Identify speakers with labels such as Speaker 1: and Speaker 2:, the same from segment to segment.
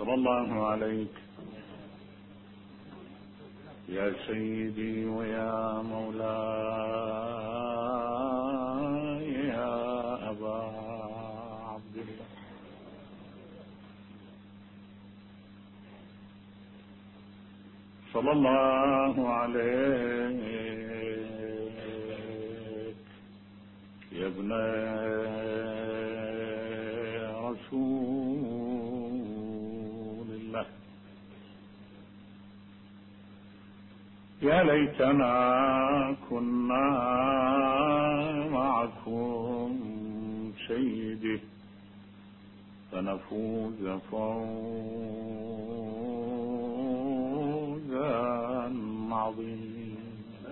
Speaker 1: صلى الله عليك يا سيدي ويا مولاي يا أبا عبد الله. صلى الله عليك يا ابن رسول الله. يا ليتنا كنا معكم سيدي فنفوز فوزا عظيما.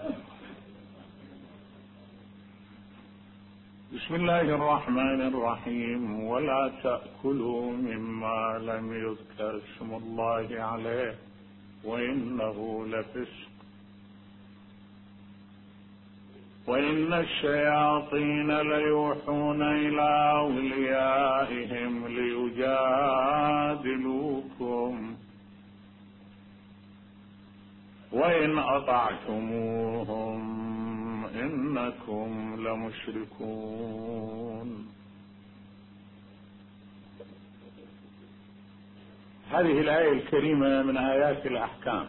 Speaker 1: بسم الله الرحمن الرحيم. ولا تأكلوا مما لم يذكر اسم الله عليه وإنه لفسق وإن الشياطين ليوحون إلى أوليائهم ليجادلوكم وإن أطعتموهم إنكم لمشركون. هذه الآية الكريمة من آيات الأحكام،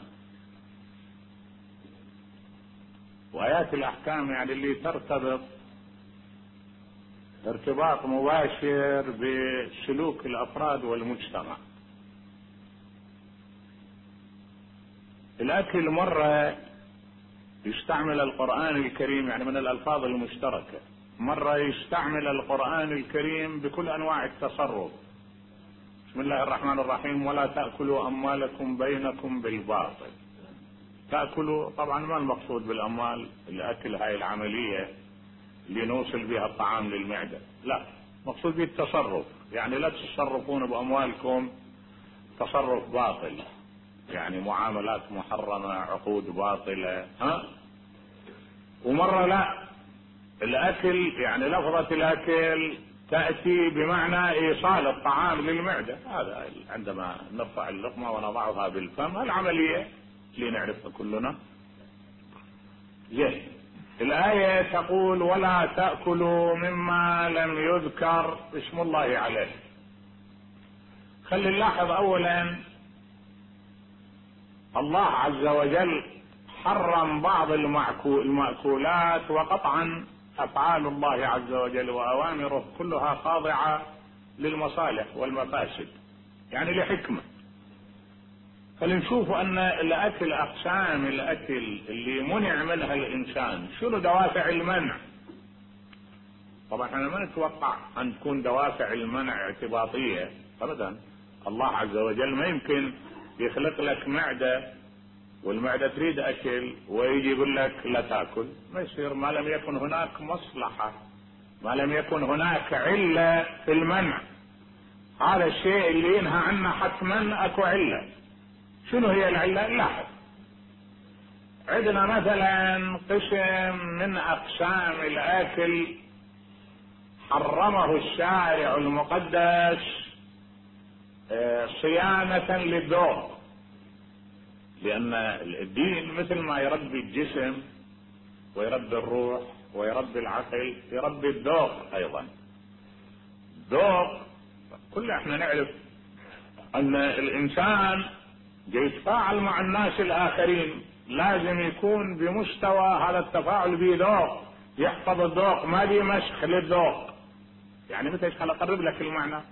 Speaker 1: وآيات الأحكام يعني اللي ترتبط ارتباط مباشر بسلوك الأفراد والمجتمع. الأكل مرة يستعمل القرآن الكريم يعني من الألفاظ المشتركة، مرة يستعمل القرآن الكريم بكل أنواع التصرف. بسم الله الرحمن الرحيم. ولا تأكلوا أموالكم بينكم بالباطل. تأكلوا طبعا ما المقصود بالأموال الأكل هاي العملية اللي نوصل بها الطعام للمعدة، لا، مقصود به التصرف، يعني لا تتصرفون بأموالكم تصرف باطل، يعني معاملات محرمة، عقود باطلة. ومرة لا، الأكل يعني لفظة الأكل تأتي بمعنى إيصال الطعام للمعدة، هذا عندما نرفع اللقمة ونضعها بالفم العملية اللي نعرفها كلنا. زين، الآية تقول ولا تأكلوا مما لم يذكر اسم الله عليه. خلي نلاحظ أولا الله عز وجل حرم بعض المأكولات، وقطعا أفعال الله عز وجل وأوامره كلها خاضعة للمصالح والمفاسد، يعني لحكمة. فلنشوف أن الأكل أقسام الأكل اللي منع منها الإنسان، شنو دوافع المنع؟ طبعا احنا ما نتوقع أن تكون دوافع المنع اعتباطية أبدا. الله عز وجل ما يمكن يخلق لك معدة والمعدة تريد أكل ويجي يقول لك لا تأكل، ما يصير ما لم يكن هناك مصلحة، ما لم يكن هناك علة في المنع. هذا الشيء اللي ينهى عنه حتما أكو علة. شنو هي العلة؟ لاحظ، عندنا مثلا قسم من أقسام الأكل حرمه الشارع المقدس صيانة للذوق، لأن الدين مثل ما يربي الجسم ويربي الروح ويربي العقل يربي الذوق أيضا. الذوق كلنا احنا نعرف أن الإنسان يتفاعل مع الناس الآخرين لازم يكون بمستوى هذا التفاعل بذوق، يحفظ الذوق، ما لي مسخ للذوق. يعني متى خل أقرب لك المعنى.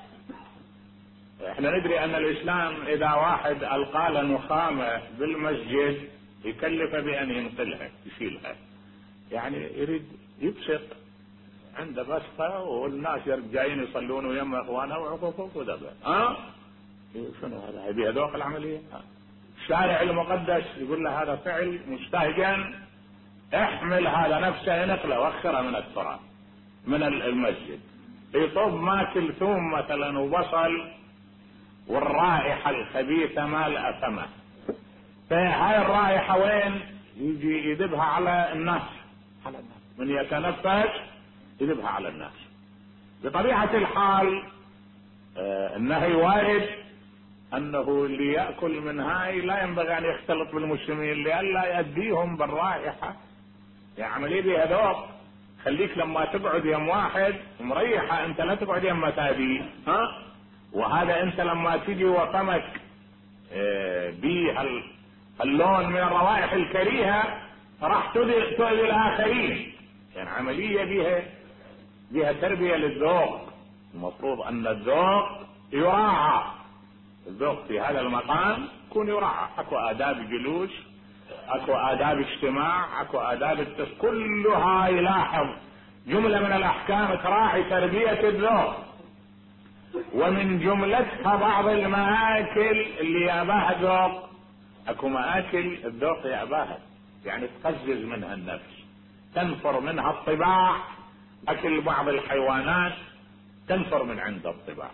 Speaker 1: احنا ندري ان الاسلام اذا واحد القى له نخامة بالمسجد يكلف بان ينقلها يشيلها، يعني يريد يبسط عنده بسطة والناس جايين يصلون ويما اخوانه وعقوق ودبه. شنو هذا؟ هذه ذوق العملية. الشارع المقدس يقول له هذا فعل مستهجن، احمل هذا نفسه نقله وخره من التراب من المسجد. يطب ماكل ثوم مثلا وبصل والرائحة الخبيثة مالئة فمه، فهاي الرائحة وين يجي يذبها على الناس، من يتنفس يذبها على الناس. بطبيعة الحال النهي وارد انه اللي يأكل من هاي لا ينبغي ان يختلط بالمسلمين لئلا يأذيهم بالرائحة. يعني عملية بها ذوق. خليك لما تقعد يم واحد مريحة، انت لا تقعد يم تادي. وهذا انت لما تجي وفمك باللون من الروائح الكريهة راح تؤذي الاخرين. يعني عملية بها تربية للذوق. المفروض ان الذوق يراعى. الذوق في هذا المقام يكون يراعى. اكو آداب جلوس، اكو آداب اجتماع، اكو آداب كلها يلاحظ جملة من الاحكام تراعي تربية الذوق. ومن جملتها بعض المآكل اللي ياباها ذوق. اكو مآكل الذوق ياباها، يعني تقزز منها النفس، تنفر منها الطباع. اكل بعض الحيوانات تنفر من عند الطباع.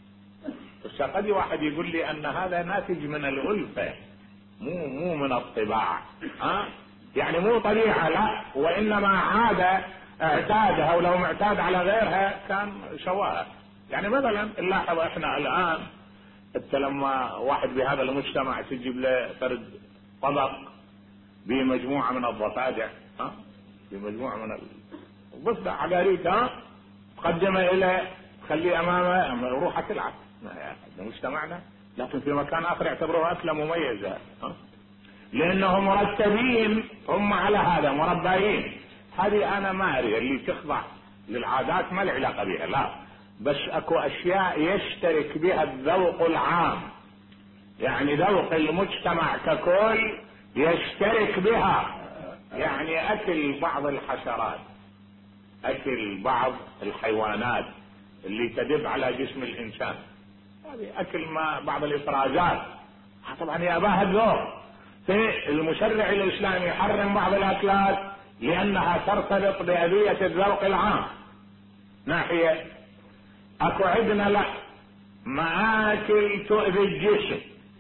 Speaker 1: بس قد واحد يقول لي ان هذا ناتج من الألفة، مو من الطباع. يعني مو طبيعة، لا، وانما اعتادها، ولو معتاد على غيرها كان شواها. يعني مثلا نلاحظ احنا الان انت لما واحد بهذا المجتمع تجيب له فرد طبق بمجموعة من الضفادع، بمجموعة من الضفدع عقاريت، تقدمه اليه تخليه امامه روح تلعب. هذا مجتمعنا، لكن في مكان اخر يعتبروها اكله مميزه، لانهم مرتبين، هم على هذا مربيين. هذه انا ما اريد اللي تخضع للعادات، ما له علاقه بها، لا، بس اكو اشياء يشترك بها الذوق العام، يعني ذوق المجتمع ككل يشترك بها. يعني اكل بعض الحشرات، اكل بعض الحيوانات اللي تدب على جسم الانسان، هذه اكل ما بعض الافرازات، طبعا ياباها الذوق. المشرع الاسلامي يحرم بعض الاكلات لانها ترتبط بأذية الذوق العام. ناحية اكو عندنا لا مآكل تؤذي الجسم.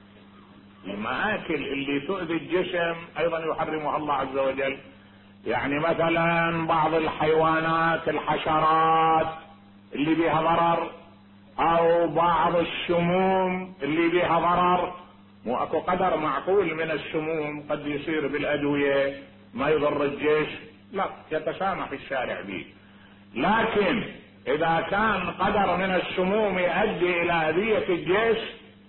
Speaker 1: المآكل اللي تؤذي الجسم ايضا يحرمها الله عز وجل. يعني مثلا بعض الحيوانات الحشرات اللي بيها ضرر، او بعض السموم اللي بيها ضرر. مو اكو قدر معقول من السموم قد يصير بالادوية ما يضر الجسم، لا، يتسامح الشارع به. لكن اذا كان قدر من السموم يؤدي الى اذية الجسم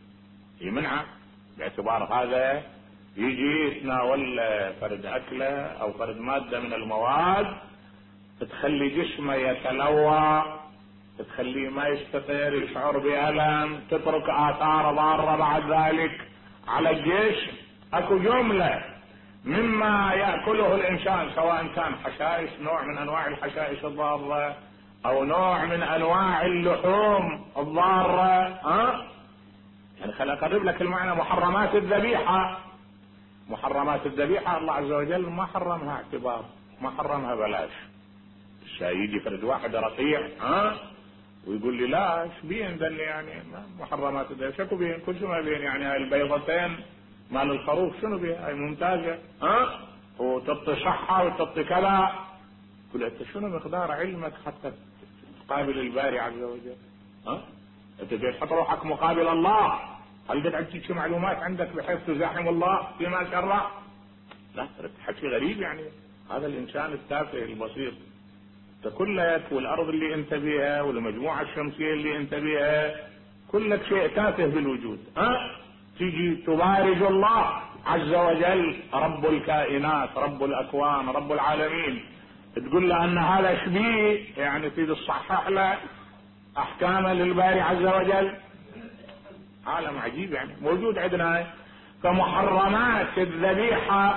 Speaker 1: يمنعه، باعتبار هذا يجي يتناول فرد اكله او فرد مادة من المواد تخلي جسمه يتلوى، تخليه ما يستطيع، يشعر بألم، تترك آثار ضارة بعد ذلك على الجسم. اكو جملة مما يأكله الانسان، سواء كان حشائش، نوع من انواع الحشائش الضارة، او نوع من انواع اللحوم الضارة. يعني خليني اقرب لك المعنى. محرمات الذبيحة، محرمات الذبيحة الله عز وجل ما حرمها اعتبار، ما حرمها بلاش. يجي فرد واحد رقيع ويقول لي لا ايش بين ذل، يعني محرمات الذبيحة شكو بين؟ كل شيء ما بين. يعني هاي البيضتين مال الخروف شنو بها؟ هاي ممتازة، وتعطي صحة وتعطي كذا. قل انت شنو مقدار علمك حتى تقابل الباري عز وجل؟ انت جاي تحط روحك مقابل الله؟ هل قد عندك شي معلومات عندك بحيث تزاحم الله فيما شرع؟ لا، حكي غريب. يعني هذا الانسان التافه البسيط كلك، والارض اللي انت بيها، والمجموعة الشمسية اللي انت بيها، كلك شيء تافه بالوجود. تيجي تبارز الله عز وجل رب الكائنات، رب الاكوان، رب العالمين، تقول له ان هذا شبيه، يعني تريد تصحح له احكامه للباري عز وجل. عالم عجيب يعني موجود عندنا. فمحرمات الذبيحة،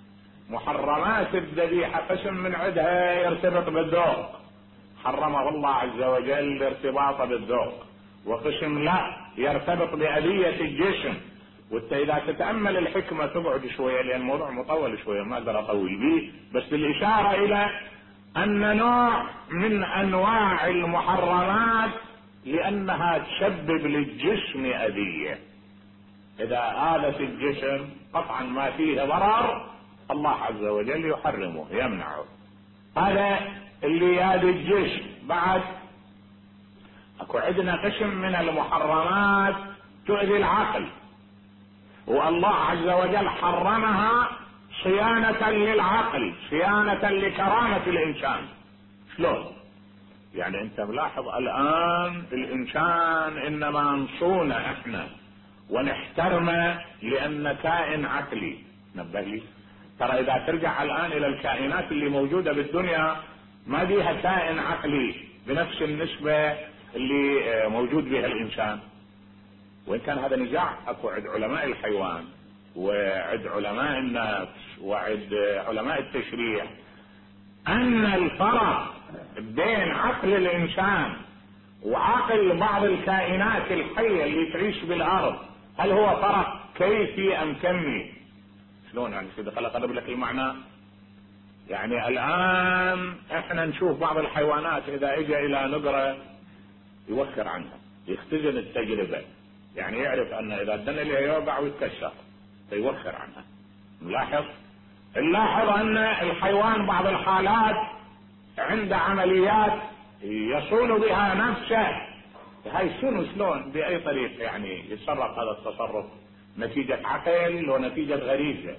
Speaker 1: محرمات الذبيحة قسم من عدها يرتبط بالذوق، حرمه الله عز وجل ارتباطه بالذوق، وقسم لا يرتبط بأذية الجسم. وانت اذا تتأمل الحكمة تقعد شوية، لان الموضوع مطول شوية ما اقدر اطول به، بس الاشارة الى ان نوع من انواع المحرمات لانها تسبب للجسم اذية. اذا آذت الجسم قطعا ما فيه ضرر الله عز وجل يحرمه يمنعه. هذا اللي يأذي الجسم. بعد اكو عندنا قسم من المحرمات تؤذي العقل، والله عز وجل حرمها صيانة للعقل، صيانة لكرامة الإنسان. شلون؟ يعني أنت ملاحظ الآن الإنسان إنما نصونه إحنا ونحترمه لأن كائن عقلي. نبه لي، ترى إذا ترجع الآن إلى الكائنات اللي موجودة بالدنيا ما بيها كائن عقلي بنفس النسبة اللي موجود بها الإنسان. وإن كان هذا نزاع أكو عند علماء الحيوان وعند علماء النفس وعند علماء التشريع، أن الفرق بين عقل الإنسان وعقل بعض الكائنات الحية اللي تعيش بالأرض هل هو فرق كيفي أم كمي؟ شلون يعني سيدي؟ خلق أضرب لك المعنى. يعني الآن احنا نشوف بعض الحيوانات إذا اجى إلى نقرة يوخر عنها، يختزن التجربة، يعني يعرف أن إذا ادنا لها يوقع ويتكسر فيوخر عنها. نلاحظ أن الحيوان بعض الحالات عند عمليات يصون بها نفسه. هاي شلون بأي طريقة يعني يتصرف هذا التصرف؟ نتيجة عقل ونتيجة غريزة.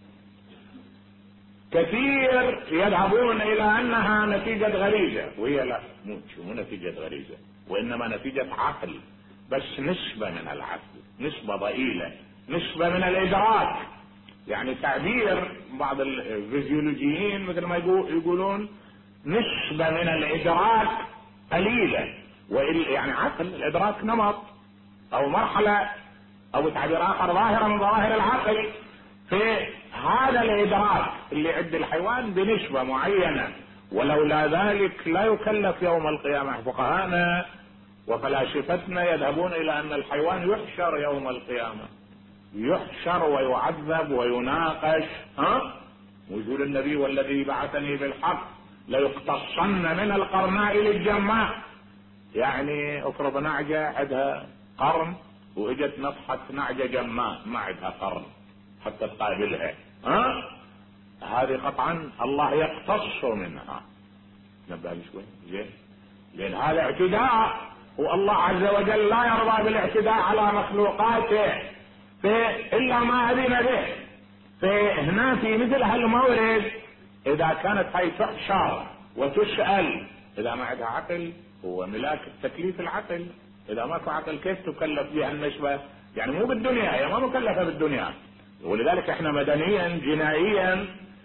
Speaker 1: كثير يذهبون إلى أنها نتيجة غريزة، وهي لا، مو نتيجة غريزة، وإنما نتيجة عقل، بس نسبة من العقل، نسبة ضئيلة، نسبة من الإدراك. يعني تعبير بعض الفيزيولوجيين مثل ما يقولون نسبة من الإدراك قليلة، يعني عقل الإدراك نمط أو مرحلة أو تعبير آخر ظاهرة من ظواهر العقل. في هذا الإدراك اللي عند الحيوان بنسبة معينة، ولولا ذلك لا يكلف يوم القيامة. فقهاءنا وفلاسفتنا يذهبون إلى أن الحيوان يحشر يوم القيامة، يحشر ويعذب ويناقش. ويقول النبي والذي بعثني بالحق ليقتصن من القرناء للجماء. يعني افرض نعجة عندها قرن واجت نصحت نعجة جماء ما عندها قرن حتى تقابلها، هذه قطعا الله يقتص منها. نبه شوي زين، لان هذا اعتداء، والله عز وجل لا يرضى بالاعتداء على مخلوقاته إلا ما أذن به. فهنا في مثل هالمورد إذا كانت هاي تحشر وتسأل، إذا ما عندها عقل هو ملاك التكليف العقل، إذا ماكو عقل كيف تكلف بها النسبة؟ يعني مو بالدنيا، هي ما مكلفة بالدنيا. ولذلك احنا مدنيا جنائيا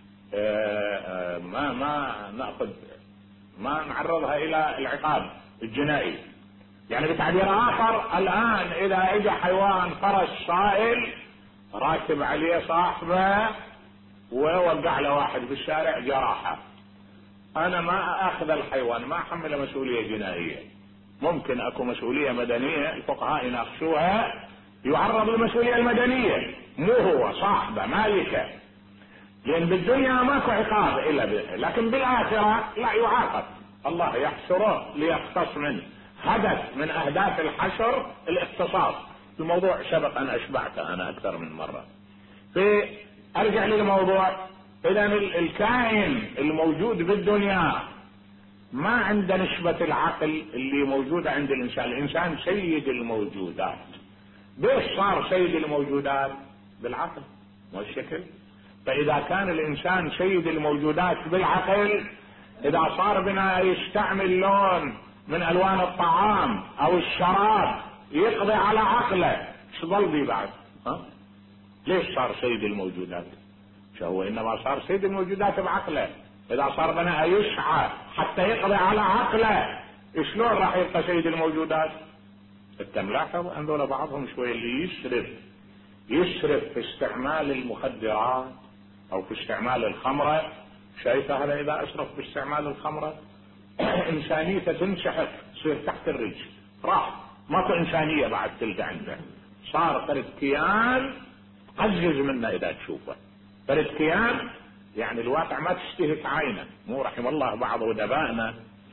Speaker 1: ما نأخذ، ما نعرضها إلى العقاب الجنائي. يعني بتعبير آخر، الآن إذا اجى حيوان فرس صائل راكب عليه صاحبه ووقع له واحد بالشارع جراحة، أنا ما أخذ الحيوان، ما أحمل مسؤولية جنائية. ممكن أكو مسؤولية مدنية الفقهاء يناقشوها، يعرض للمسؤولية المدنية، مو هو صاحبه مالكه، لأن بالدنيا ماكو عقاب إلا به، لكن بالآخرة لا يعاقب، الله يحشره ليقتص منه. هدف من أهداف الحشر الاقتصاص. الموضوع سبق أن أشبعته أنا أكثر من مرة. أرجع للموضوع. إذا الكائن الموجود بالدنيا ما عنده نسبة العقل اللي موجودة عند الإنسان. الإنسان سيد الموجودات. ليش صار سيد الموجودات؟ بالعقل والشكل. فإذا كان الإنسان سيد الموجودات بالعقل، إذا صار بنا يستعمل لون من ألوان الطعام أو الشراب يقضي على عقله، شو ظل بي بعد؟ ليش صار سيد الموجودات؟ هو إنما صار سيد الموجودات بعقله. إذا صار بنا يسعى حتى يقضي على عقله، شلون راح يبقى سيد الموجودات؟ انت ملاحظ ان ذولا بعضهم شوي اللي يسرف في استعمال المخدرات او في استعمال الخمرة. شايفه هذا اذا اسرف في استعمال الخمرة انسانيته تنشحق، تصير تحت الرجل، راح ماكو انسانية بعد تلقى عنده. صار فرد كيان قزز منه اذا تشوفه فرد كيان، يعني الواقع ما تشتهك عينه. مو رحم الله بعض ادبائنا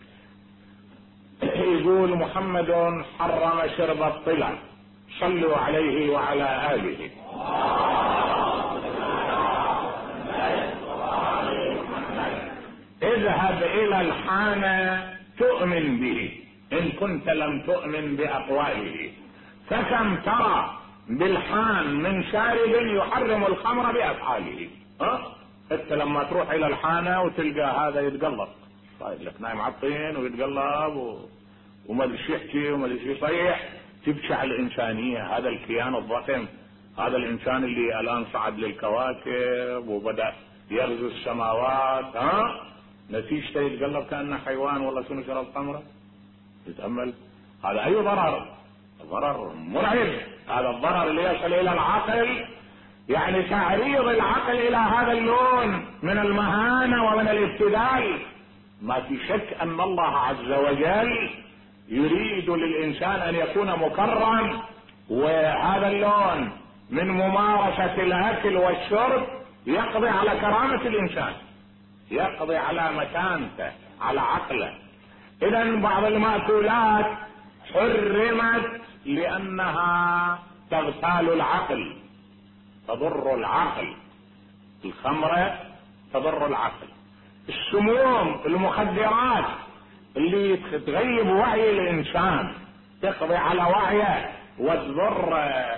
Speaker 1: يقول محمد حرم شرب الطلع، صلوا عليه وعلى آله. اذهب الى الحانة تؤمن به ان كنت لم تؤمن باقواله، فكم ترى بالحان من شارب يحرم الخمر بافعاله. انت لما تروح الى الحانة وتلقى هذا يتقلب، طيب لك نايم على الطين ويتقلب وما ادري يحكي وما ادري يصيح، تبشع الانسانية. هذا الكيان الضخم، هذا الانسان اللي الان صعد للكواكب وبدأ يغزو السماوات، نتيجته يتقلب كأنه حيوان والله شنو شرب خمره. يتأمل هذا اي ضرر، ضرر مرعب. هذا الضرر اللي يصل الى العقل، يعني تعريض العقل الى هذا اللون من المهانة ومن الابتذال. ما في شك ان الله عز وجل يريد للانسان ان يكون مكرم، وهذا اللون من ممارسة الاكل والشرب يقضي على كرامة الانسان، يقضي على مكانته، على عقله. اذا بعض المأكولات حرمت لانها تغتال العقل، تضر العقل. الخمرة تضر العقل. السموم، المخدرات اللي تغيب وعي الانسان، تقضي على وعيه وتضر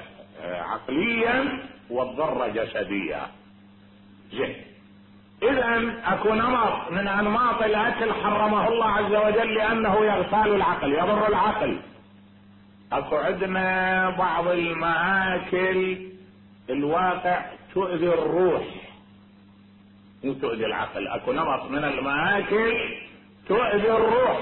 Speaker 1: عقليا وتضر جسديا. زين، اذا اكو نمط من انماط الاكل حرمه الله عز وجل لانه يغتال العقل، يضر العقل. اكو عندنا بعض المآكل الواقع تؤذي الروح مو تؤذي العقل. اكو نمط من المآكل تؤذي الروح،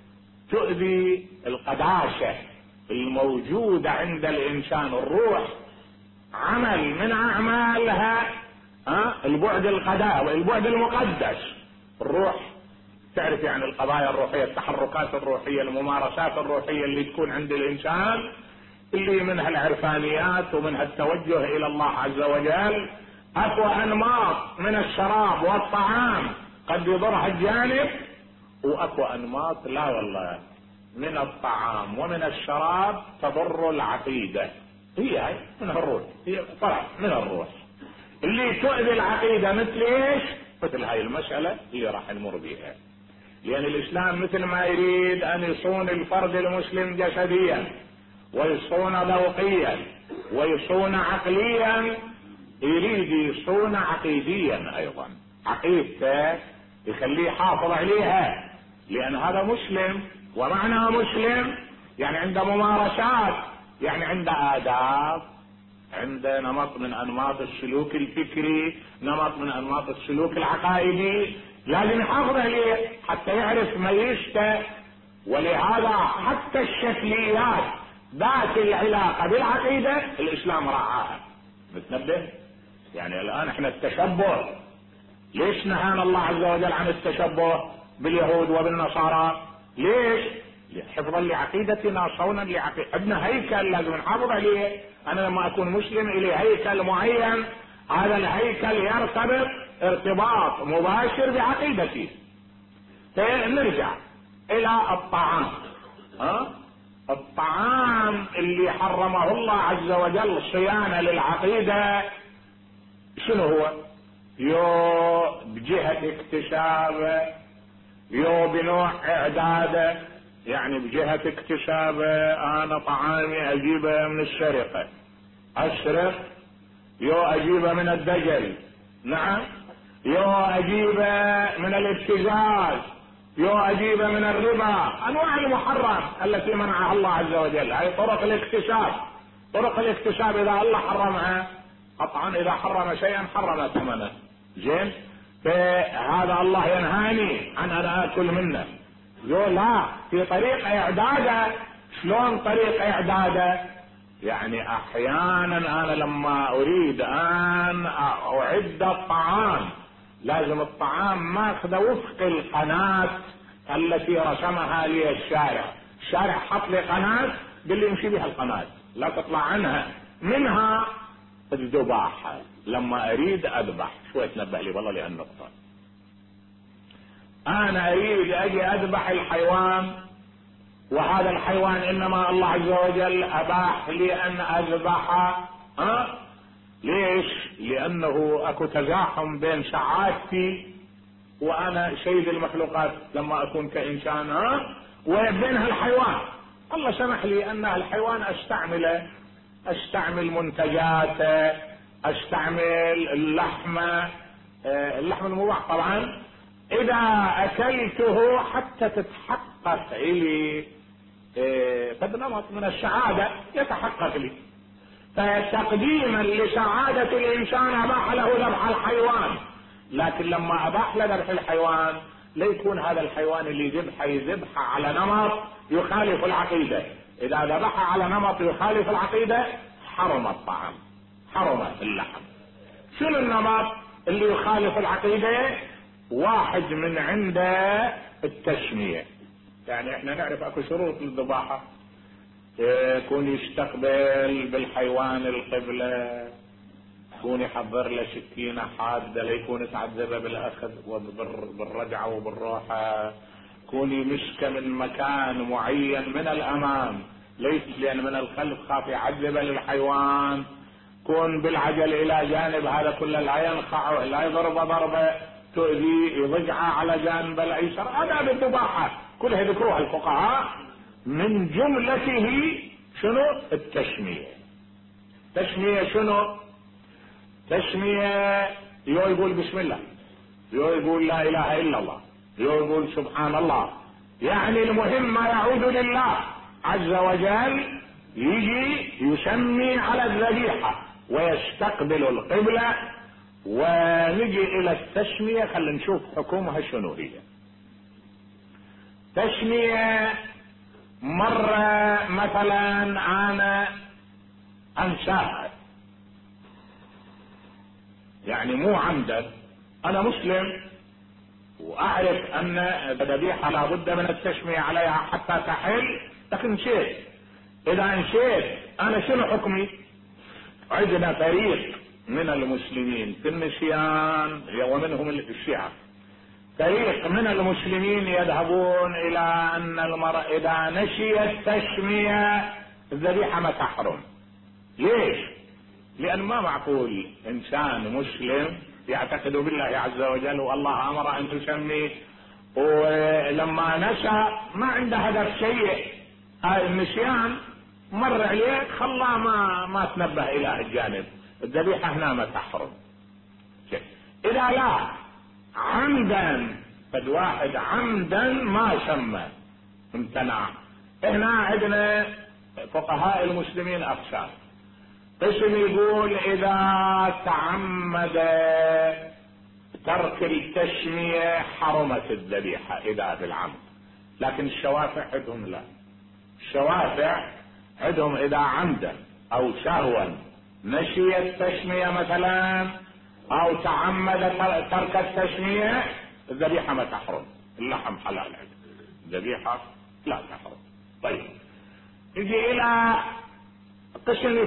Speaker 1: تؤذي القداسة الموجودة عند الانسان. الروح عمل من اعمالها البعد القداء، البعد المقدس. الروح تعرف يعني القضايا الروحية، التحركات الروحية، الممارسات الروحية اللي تكون عند الانسان، اللي منها العرفانيات ومنها التوجه الى الله عز وجل. اكو انماط من الشراب والطعام قد يضرها الجانب، واكو انماط لا والله من الطعام ومن الشراب تضر العقيدة. هي من الروح، هي طلع من الروح اللي تؤذي العقيدة. مثل ايش؟ مثل هاي المسألة اللي راح نمر بها. لان الاسلام مثل ما يريد ان يصون الفرد المسلم جسديا ويصون ذوقيا ويصون عقليا، يريد يصون عقيديا ايضا. عقيدته يخليه حافظ عليها، لان هذا مسلم. ومعنى مسلم يعني عنده ممارسات، يعني عنده آداب، عنده نمط من انماط السلوك الفكري، نمط من انماط السلوك العقائدي، لازم يحافظ عليه حتى يعرف ميزته. ولهذا حتى الشكليات ذات العلاقة بالعقيدة الاسلام راعاها. بتنبه؟ يعني الان احنا التشبه، ليش نهانا الله عز وجل عن التشبه باليهود وبالنصارى؟ ليش؟ حفظا لعقيدتنا، صونا لعقيدتنا. ابن هيكل لازم نحافظ عليه. انا لما اكون مسلم الي هيكل معين، هذا الهيكل يرتبط ارتباط مباشر بعقيدتي. نرجع الى الطعام. الطعام اللي حرمه الله عز وجل صيانة للعقيدة شنو هو؟ يو بجهة اكتشافه، يو بنوع اعداده. يعني بجهة اكتشافه انا طعامي اجيبه من السرقة، اسرق، يو اجيبه من الدجل، نعم، يو اجيبه من الابتزاز، يو اجيبه من الربا. انواع المحرم التي منعها الله عز وجل، هي طرق الاكتشاف. طرق الاكتشاف اذا الله حرمها قطعا، اذا حرم شيئا حرم ثمنه. زين، فهذا الله ينهاني عن ان اكل منه. لا، في طريق اعداده. شلون طريق اعداده؟ يعني احيانا انا لما اريد ان اعد الطعام لازم الطعام ماخذه وفق القناة التي رسمها لي الشارع. الشارع حط لي قناة باللي يمشي بها القناة، لا تطلع عنها. منها الذباحة. لما اريد اذبح، شوي تنبه لي والله لهالنقطة. انا اريد اجي اذبح الحيوان، وهذا الحيوان انما الله عز وجل اباح لي ان اذبحه. ليش؟ لانه اكو تزاحم بين سعادتي وانا سيد المخلوقات لما اكون كانسان وبينها الحيوان. الله سمح لي ان الحيوان استعمل منتجاته، استعمل اللحم المباح طبعا، اذا اكلته حتى تتحقق لي قد نمط من السعادة يتحقق لي، فتقديما لسعادة الانسان اباح له ذبح الحيوان. لكن لما اباح له ذبح الحيوان لا يكون هذا الحيوان اللي يذبحه على نمط يخالف العقيدة. اذا ذبح على نمط يخالف العقيدة حرم الطعام، حرم اللحم. شنو النمط اللي يخالف العقيدة؟ واحد من عنده التسمية، يعني احنا نعرف اكو شروط للذباحة، يكون يستقبل بالحيوان القبلة، يكون يحضر له سكينة حادة ليكون يتعذب بالاخذ وبالرجعة وبالروحة، يكون يمسك من مكان معين من الامام ليس لان من الخلف خاف يعذب للحيوان، يكون بالعجل الى جانب، هذا كله لا ينخع لا يضرب ضربة تؤذي، يضجعه على جانب الايسر. هذا بالذباحة كلها ذكروها الفقهاء، من جملته شنو؟ التسمية. تسمية شنو؟ تسمية يقول بسم الله، يقول لا اله الا الله، يقول سبحان الله، يعني المهم ما يعود لله عز وجل، يجي يسمي على الذبيحة ويستقبل القبلة. ونجي الى التسمية، خلينا نشوف حكمها شنو هي. تسمية مرة مثلا انا انساها، يعني مو عمدا، انا مسلم واعرف ان الذبيحة لابد من التسمية عليها حتى تحل، لكن نسيت. اذا نسيت انا شنو حكمي؟ عندنا فريق من المسلمين في النسيان ومنهم الشيعة، فريق من المسلمين يذهبون الى ان المرأة اذا نسيت تسمية الذبيحة ما تحرم. ليش؟ لان ما معقول انسان مسلم يعتقد بالله عز وجل والله امر ان تسمي، ولما نسى ما عنده هدف سيء، النسيان مر عليه خلاه ما تنبه الى الجانب، الذبيحة هنا ما تحرم. اذا لا عمدا، قد واحد عمدا ما سمى امتنع. هنا عندنا فقهاء المسلمين اقسام، قسم يقول اذا تعمد ترك التسمية حرمت الذبيحة اذا بالعمد، لكن الشوافع عندهم لا، الشوافع عندهم اذا عمدا او سهوا نسي التسمية مثلا او تعمد ترك التسمية الذبيحة ما تحرم، اللحم حلال عندهم، الذبيحة لا تحرم. طيب يجي الى قسم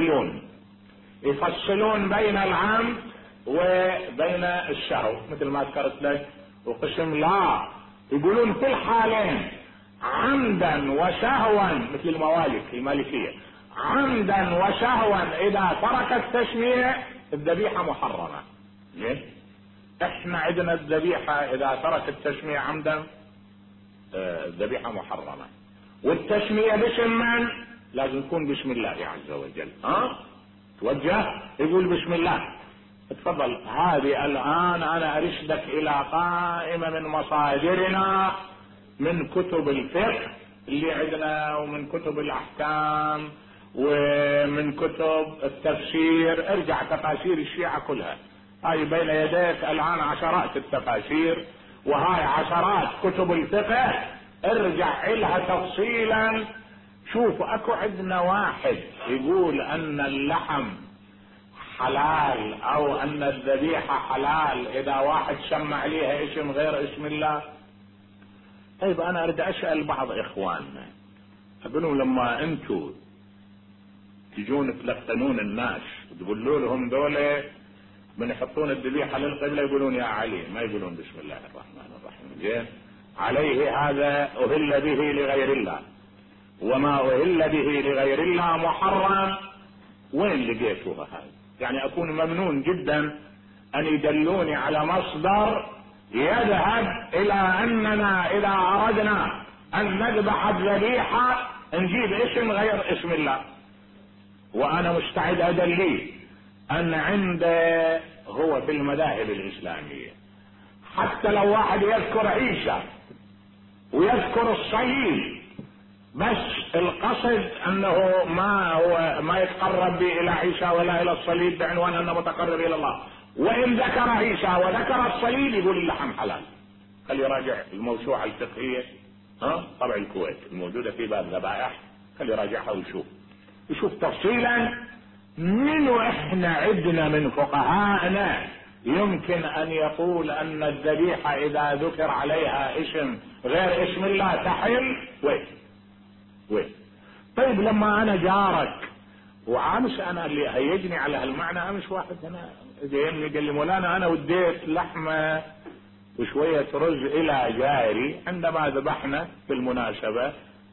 Speaker 1: يفصلون بين العمد وبين السهو مثل ما ذكرت لك، وقسم لا يقولون في الحالين عمدا وسهوا مثل المالكية عمدا وسهوا اذا ترك التسمية الذبيحة محرمة. ليه؟ احنا عندنا الذبيحة اذا ترك التسمية عمدا الذبيحة محرمة، والتسمية باسم من؟ لازم يكون بسم الله عز وجل. توجه يقول بسم الله. اتفضل، هذه الان انا ارشدك الى قائمة من مصادرنا من كتب الفقه اللي عندنا ومن كتب الاحكام ومن كتب التفسير. ارجع تفاسير الشيعة كلها، هاي بين يديك الان عشرات التفاسير، وهاي عشرات كتب الفقه، ارجع لها تفصيلا. شوف اكو عندنا واحد يقول ان اللحم حلال او ان الذبيحة حلال اذا واحد سمى عليها اسم غير اسم الله. طيب انا اريد اسأل بعض اخواننا، اقولهم لما انتوا تجون تلقنون الناس وتقولوا لهم دولة من يحطون الذبيحة للقبلة يقولون يا علي، ما يقولون بسم الله الرحمن الرحيم. زين، عليه هذا اهل به لغير الله، وما اهل به لغير الله محرم. وين لقيتوها هاي؟ يعني اكون ممنون جدا ان يدلوني على مصدر يذهب الى اننا اذا اردنا ان نذبح الذبيحة نجيب اسم غير اسم الله. وانا مستعد ادلي ان عنده هو في المذاهب الاسلامية حتى لو واحد يذكر عيسى ويذكر الصليب، بس القصد انه ما يتقرب به الى عيسى ولا الى الصليب بعنوان انه متقرب الى الله، وان ذكر عيسى وذكر الصليب يقول اللحم حلال. خلي يراجع الموسوعة الفقهية طبع الكويت الموجودة في باب ذبائح، خلي يراجعها ويشوف تفصيلا منو احنا عندنا من فقهاءنا يمكن ان يقول ان الذبيحة اذا ذكر عليها اسم غير اسم الله تحل. وين طيب لما انا جارك وعامس انا اللي هيجني على هالمعنى، امس واحد هنا جايني قال لي مولانا انا وديت لحمة وشوية رز الى جاري عندما ذبحنا بالمناسبة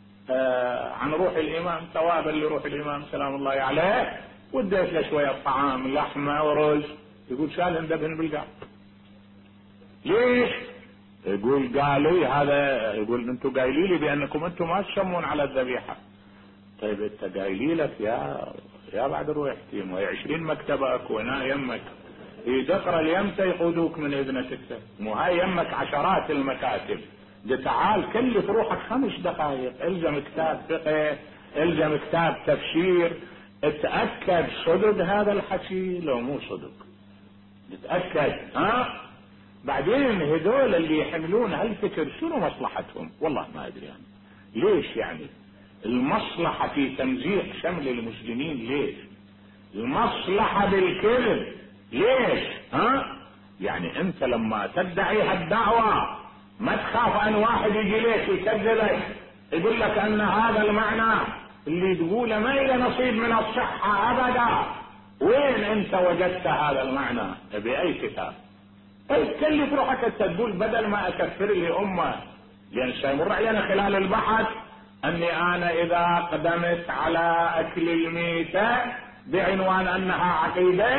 Speaker 1: عن روح الامام، ثوابا لروح الامام سلام الله عليه، وديت له شوية طعام لحمة ورز. يقول شال اندبن بالقاع. ليش؟ يقول قالي هذا، يقول انتم قايلين لي بانكم انتم ما تسمون على الذبيحة. طيب انت قايلي لك يا بعد رويحتين وهي 20 مكتبة اكو هنا يمك يدقر اليمتى يقودوك من اذنك، مو هاي يمك عشرات المكاتب. تعال كلف روحك 5 دقائق، الزم كتاب فقه، الزم كتاب تفسير، اتأكد صدق هذا الحكي لو مو صدق، اتأكد. بعدين هذول اللي يحملون هالفكر شنو مصلحتهم؟ والله ما ادري يعني ليش. يعني المصلحة في تمزيق شمل المسلمين ليش؟ المصلحة بالكذب ليش؟ يعني انت لما تدعي هالدعوة ما تخاف ان واحد يجي ليك يكذبك يقول لك ان هذا المعنى اللي تقوله ما له نصيب من الصحة ابدا. وين انت وجدت هذا المعنى؟ باي كتاب؟ طيب كلف روحك تقول بدل ما اكفر لي امه، لان سيمر علينا خلال البحث اني انا اذا قدمت على اكل الميتة بعنوان انها عقيدة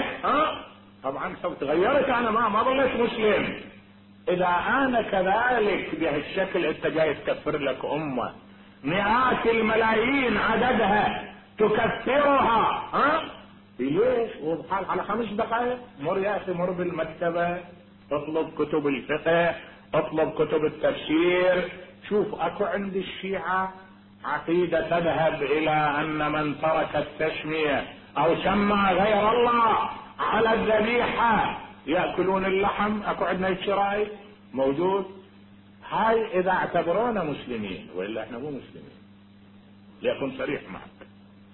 Speaker 1: طبعا سوف تغيرت، انا ما ظليت مسلم. اذا انا كذلك بهالشكل انت جاي تكفر لك امة مئات الملايين عددها تكفرها ليش؟ وبحال على 5 دقائق مر يا اخي، مر بالمكتبة اطلب كتب الفقه، اطلب كتب التفسير، شوف اكو عند الشيعة عقيدة تذهب الى ان من ترك التسمية او سمى غير الله على الذبيحة يأكلون اللحم. اكو عندنا الشراي موجود. هاي اذا اعتبرونا مسلمين، والا احنا مو مسلمين. ليكون صريح معك،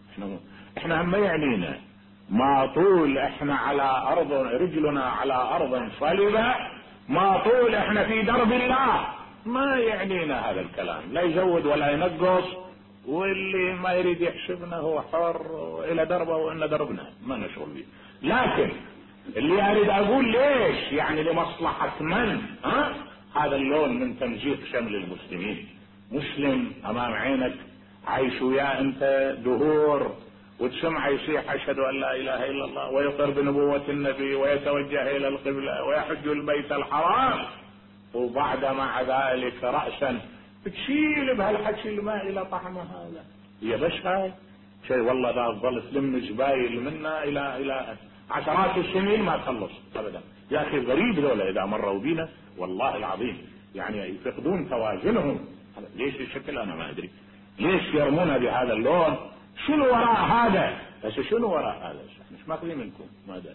Speaker 1: احنا هم يعنينا ما طول احنا على ارض، رجلنا على ارض صلبة، ما طول احنا في درب الله ما يعنينا هذا الكلام، لا يزود ولا ينقص. واللي ما يريد يحسبنا هو حر الى دربه وان دربنا ما نشغل به. لكن اللي اريد اقول ليش يعني لمصلحة من هذا اللون من تمزيق شمل المسلمين. مسلم امام عينك عايش وياه انت دهور وتسمع يصيح اشهد ان لا اله الا الله ويقر بنبوة النبي ويتوجه الى القبلة ويحج البيت الحرام، وبعد مع ذلك رأسا بتشيل بهالحكي اللي ما الى طعمه هذا. يا بس هاي شيء والله ذا تظل تلم جبايل منا الى عشرات السنين ما تخلص ابدا. يا اخي غريب ذولا اذا مروا بينا والله العظيم يعني يفقدون توازنهم. ليش الشكل انا ما ادري، ليش يرمونا بهذا اللون؟ شنو وراء هذا؟ بس شنو وراء هذا؟ مش ماخذين منكم ما ادري.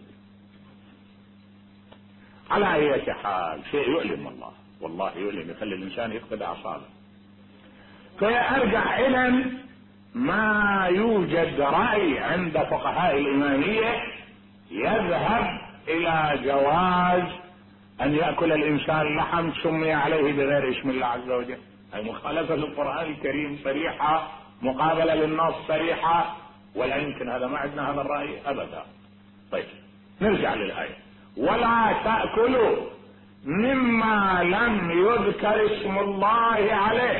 Speaker 1: على اي حال شيء يؤلم والله يؤلم، يخلي الانسان يفقد اعصابه. فارجع الى ما يوجد رأي عند فقهاء الامامية يذهب الى جواز ان يأكل الانسان لحم سمي عليه بغير اسم الله عز وجل. اي مخالفة للقرآن الكريم صريحة، مقابلة للنص صريحة، ولا يمكن هذا ما عندنا هذا الرأي ابدا. طيب نرجع للآية: ولا تأكلوا مما لم يذكر اسم الله عليه.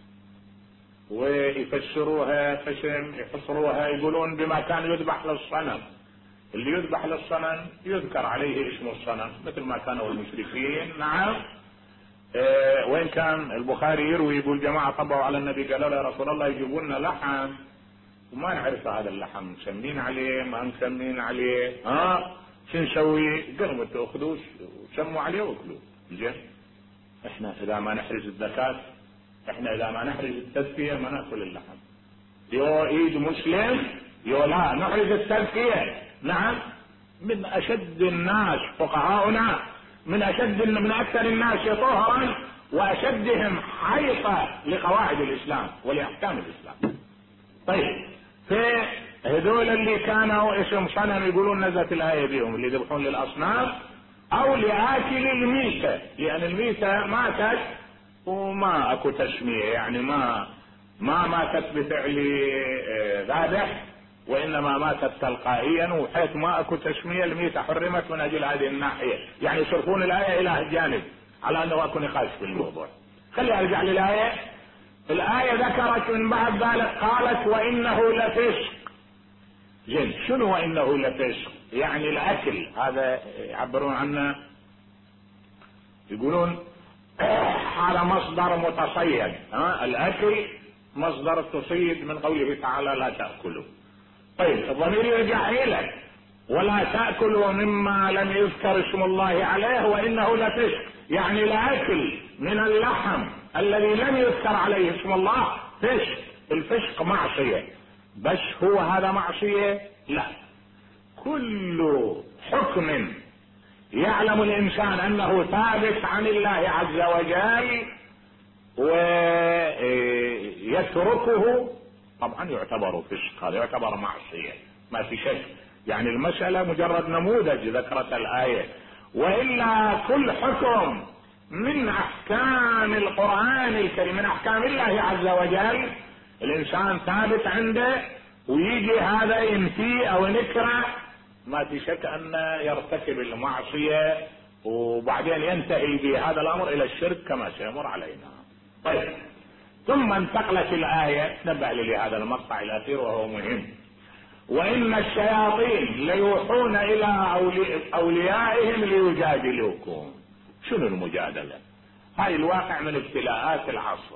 Speaker 1: ويفسروها فشم، يحصروها يقولون بما كان يذبح للصنم. اللي يذبح للصنم يذكر عليه اسم الصنم مثل ما كانوا المشركين. نعم. وين كان البخاري يروي يقول جماعة طبعوا على النبي قالوا له يا رسول الله يجيبوا لنا لحم وما نعرف هذا اللحم، مسمين عليه ما مسمين عليه، شو نسوي؟ قالوا تاخذوه وسموا عليه واكلوه. زين، احنا اذا ما نحرز الزكاة، احنا اذا ما نحرز التزكية ما ناكل اللحم. يو ايد مسلم يو لا نحرز التزكية. نعم، من اشد الناس فقهاؤنا، من اكثر الناس طهرا واشدهم حيطة لقواعد الاسلام ولاحكام الاسلام. طيب، في هذول اللي كانوا اسم صنم يقولون نزلت الآية بهم، اللي يذبحون للأصنام أو لآكل الميتة، لأن الميتة ماتت وما أكو تسمية، يعني ما ماتت بفعل ذابح، وإنما ماتت تلقائيا، وحيث ما أكو تسمية الميتة حرمت من أجل هذه الناحية، يعني يصرفون الآية إلى الجانب على أنه أكو نقاش في الموضوع. خلي أرجع للآية. الآية ذكرت من بعد ذلك قالت وإنه لفسق. زين، شنو وإنه لفسق؟ يعني الأكل هذا يعبرون عنه، يقولون هذا مصدر متصيد. الأكل مصدر تصيد من قوله تعالى لا تأكلوا. طيب، الضمير يرجع إليه ولا تأكلوا مما لم يذكر اسم الله عليه وإنه لفسق، يعني الأكل من اللحم الذي لم يذكر عليه اسم الله فسق. الفسق معصية، بس هو هذا معصية؟ لا، كل حكم يعلم الإنسان أنه ثابت عن الله عز وجل ويتركه طبعا يعتبر فسق، هذا يعتبر معصية ما في شك. يعني المسألة مجرد نموذج ذكرت الآية، وإلا كل حكم من أحكام القرآن الكريم، من أحكام الله عز وجل، الإنسان ثابت عنده ويجي هذا ينفيه أو نكره، ما في شك أن يرتكب المعصية وبعدين ينتهي بهذا الأمر إلى الشرك كما سيمر علينا. طيب، ثم انتقلت الآية، نبه لهذا المقطع الأخير وهو مهم. وإن الشياطين ليوحون إلى أوليائهم ليجادلوكم. شنو المجادلة؟ هاي الواقع من ابتلاءات العصر.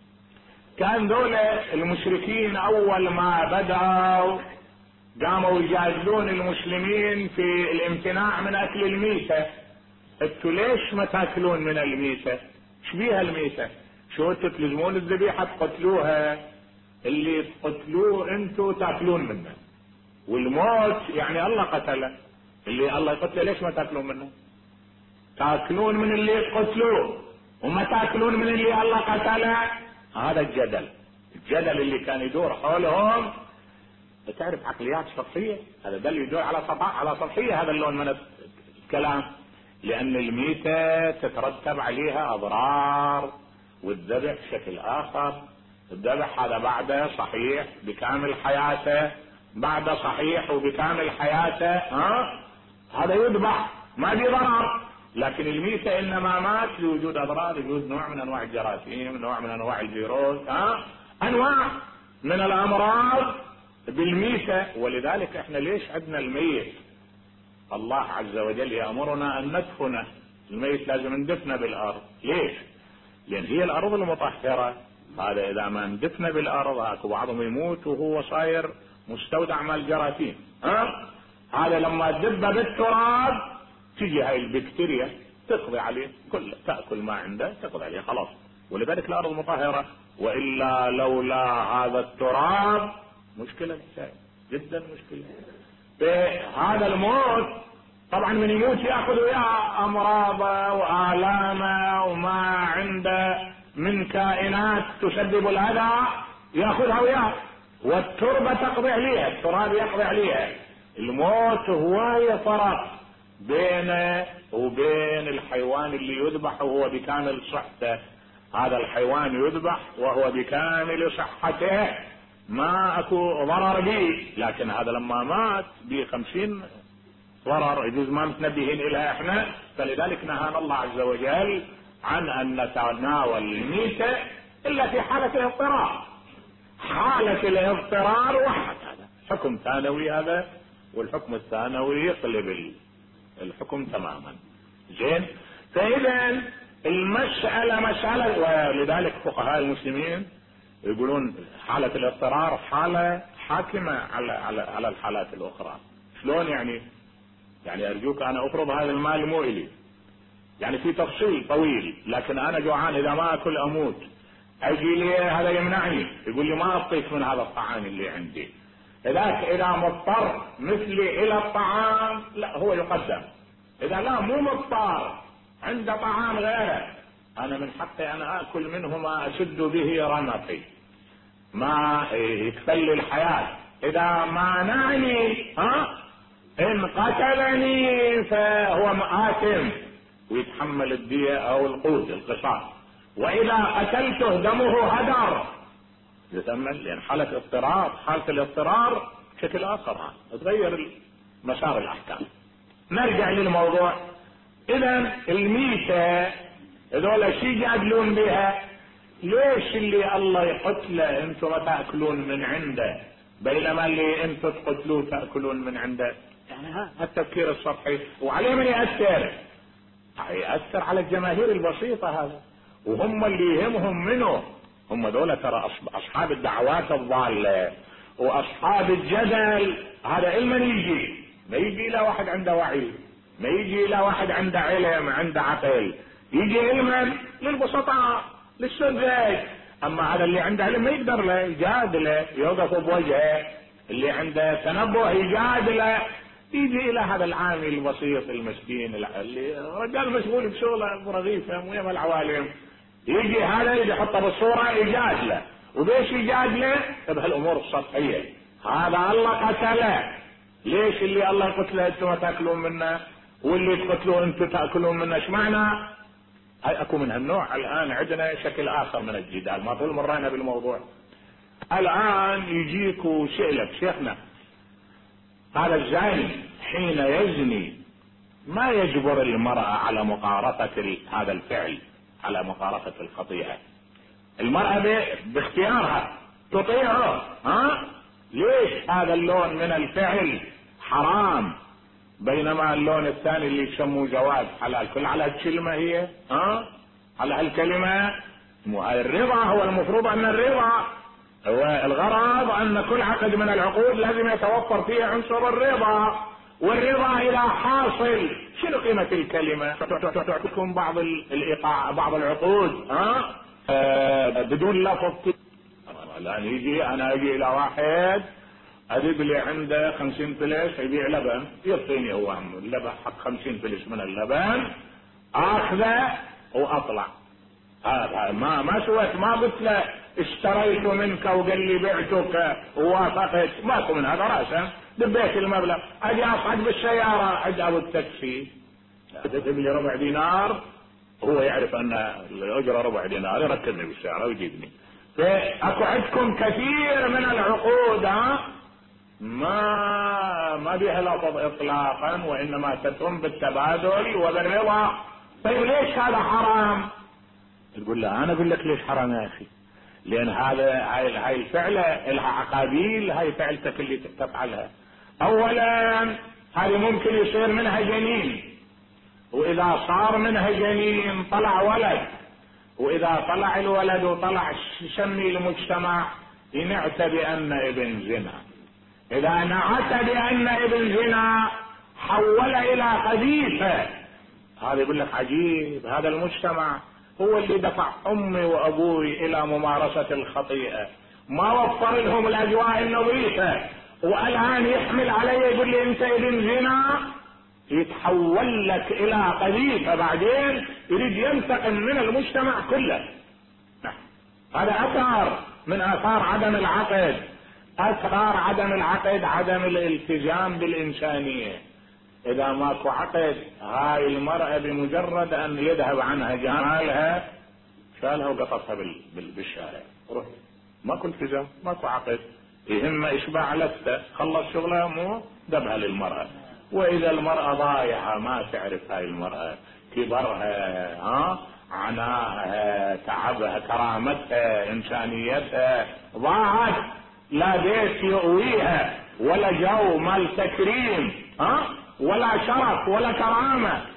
Speaker 1: كان دولة المشركين أول ما بدأوا قاموا يجادلون المسلمين في الامتناع من أكل الميتة. انتوا ليش ما تاكلون من الميتة؟ ايش بيها الميتة؟ شو تلزمون الذبيحة تقتلوها؟ اللي تقتلوه انتوا تاكلون منه، والموت يعني الله قتله، اللي الله يقتله ليش ما تاكلون منه؟ تاكلون من اللي قتلوه وما تاكلون من اللي الله قتله. هذا الجدل اللي كان يدور حولهم. تعرف عقليات سطحية، هذا دل يدور على سطحية هذا اللون من الكلام، لأن الميتة تترتب عليها أضرار، والذبح بشكل آخر. الذبح هذا بعده صحيح بكامل حياته، بعده صحيح وبكامل حياته، هذا يذبح ما في ضرر. لكن الميتة إنما مات لوجود أضرار، يوجد نوع من أنواع الجراثيم، نوع من أنواع الفيروس، أنواع من الأمراض بالميتة. ولذلك احنا ليش عندنا الميت؟ الله عز وجل يأمرنا أن ندفنه، الميت لازم ندفنه بالأرض. ليش؟ لأن هي الأرض المطهرة. هذا إذا ما ندفنه بالأرض اكو بعضهم يموت وهو صاير مستودع مال الجراثيم. هذا لما تدب بالتراب تجي هاي البكتيريا تقضي عليه كله، تأكل ما عنده تقضي عليه خلاص. ولذلك الأرض مطهرة، وإلا لولا هذا التراب مشكلة جدا مشكلة. هذا الموت طبعا من يموت يأخذ وياه أمراضه وآلامه وما عنده من كائنات تسبب الأذى يأخذها وياه، والتربة تقضي عليها، التراب يقضي عليها. الموت هو فرق بينه وبين الحيوان اللي يذبح وهو بكامل صحته. هذا الحيوان يذبح وهو بكامل صحته، ما اكو ضرر به، لكن هذا لما مات به 50 ضرر يجوز ما متنبهين اليها احنا. فلذلك نهانا الله عز وجل عن ان نتناول الميتة الا في حالة الاضطرار. حالة الاضطرار واحد، هذا حكم ثانوي هذا، والحكم الثانوي يقلب الحكم تماما. زين، فاذا المسألة مسألة. ولذلك فقهاء المسلمين يقولون حالة الاضطرار حالة حاكمة على الحالات الأخرى. شلون يعني؟ يعني أرجوك أنا أفرض هذا المال مو إلي، يعني في تفصيل طويل، لكن أنا جوعان إذا ما أكل أموت، أجي لي هذا يمنعني يقول لي ما أعطيك من هذا الطعام اللي عندي. إذا مضطر مثلي إلى الطعام لا هو يقدم، إذا لا مو مضطر عنده طعام غيره أنا من حقي أنا أكل منه ما أشد به رمقي ما يكفل الحياة. إذا ما نعني إن قتلني فهو آثم ويتحمل الدية أو القصاص، وإذا قتلته دمه هدر يتأمل، لأن حالة الاضطرار بشكل آخر تغير مسار الأحكام. نرجع للموضوع. إذا الميتة هذول شي يجادلون بها؟ ليش اللي الله يقتله انتم ما تأكلون من عنده بينما اللي انتم تقتلوه تأكلون من عنده؟ يعني التفكير السطحي. وعليه من يأثر على الجماهير البسيطة هذا، وهم اللي يهمهم منه هم دولة ترى أصحاب الدعوات الضالة وأصحاب الجدل. هذا علما يجي، ما يجي إلى واحد عنده وعي، ما يجي إلى واحد عنده علم عنده عقل، يجي علما للبسطاء للسذج. أما هذا اللي عنده علم ما يقدر له يجادله يوقف بوجهه، اللي عنده تنبه يجادله. يجي إلى هذا العامل البسيط المسكين اللي رجال مشغول بشغله برغيفه ويا العوالم، يجي هذا يحطه بالصورة يجادله. وبيش يجادله؟ بهالأمور السطحية. هذا الله قتله، ليش اللي الله قتله انتم ما تاكلون منه واللي تقتلوه انتم تاكلون منه؟ ايش معنى؟ هاي اكو من هالنوع. الان عندنا شكل اخر من الجدال، ما طول مرينا بالموضوع. الان يجيك وسئلك شيخنا هذا الزاني حين يزني ما يجبر المرأة على مقارفة هذا الفعل، على مقارفة الخطيئة؟ المرأة باختيارها تطيعه، ليش هذا اللون من الفعل حرام بينما اللون الثاني اللي يسموه زواج حلال؟ كل على الكلمة هي على هالكلمة. مو هاي الرضا؟ هو المفروض ان الرضا هو الغرض، ان كل عقد من العقود لازم يتوفر فيه عنصر الرضا، والرضا الى حاصل. شنو قيمة الكلمة؟ تعطيكم بعض الايقاع بعض العقود بدون لفظ. الان يجي انا اجي الى واحد ادب لي عنده 50 فلس يبيع لبن، يعطيني هو اللبن حق 50 فلس من اللبن، اخذه واطلع. هذا ما سويت، ما قلت له اشتريت منك وقال لي بعتك ووافقت، ماكو من هذا راسا. دبيت المبلغ، اجي اصعد بالسيارة عند ابو التاكسي كتب لي ربع دينار، هو يعرف ان الاجرة ربع دينار، يركبني بالسيارة ويجيبني. فاكو عندكم كثير من العقود ما بها لفظ اطلاقا، وانما تتم بالتبادل وبالرضا. طيب ليش هذا حرام؟ تقول له انا اقول لك ليش حرام يا اخي، لان هاي الفعلة لها عقابيل. هاي فعلتك اللي تفعلها، اولا هذه ممكن يصير منها جنين، واذا صار منها جنين طلع ولد، واذا طلع الولد وطلع يسمي المجتمع ينعت بان ابن زنا. اذا نعت بان ابن زنا حول الى خبيثة. هذا يقول لك عجيب، هذا المجتمع هو اللي دفع امي وابوي الى ممارسة الخطيئة، ما وفر لهم الاجواء النظيفة، والان يحمل علي يقول لي انت ابن زنا، يتحول لك الى قذيفة، بعدين يريد ينتقم من المجتمع كله. هذا اثر من اثار عدم العقد. اثار عدم العقد عدم الالتزام بالانسانية. اذا ماكو عقد هاي المرأة بمجرد ان يذهب عنها جمالها شالها وقطتها بالشارع، روح. ماكو التزام، ماكو عقد، يهم اشباع لفته، خلص شغلها مو دبها للمرأة. واذا المرأة ضايعة ما تعرف هاي المرأة كبرها عناها تعبها كرامتها انسانيتها ضاعت، لا بيت يؤويها ولا جو مال تكريم ولا شرف ولا كرامة.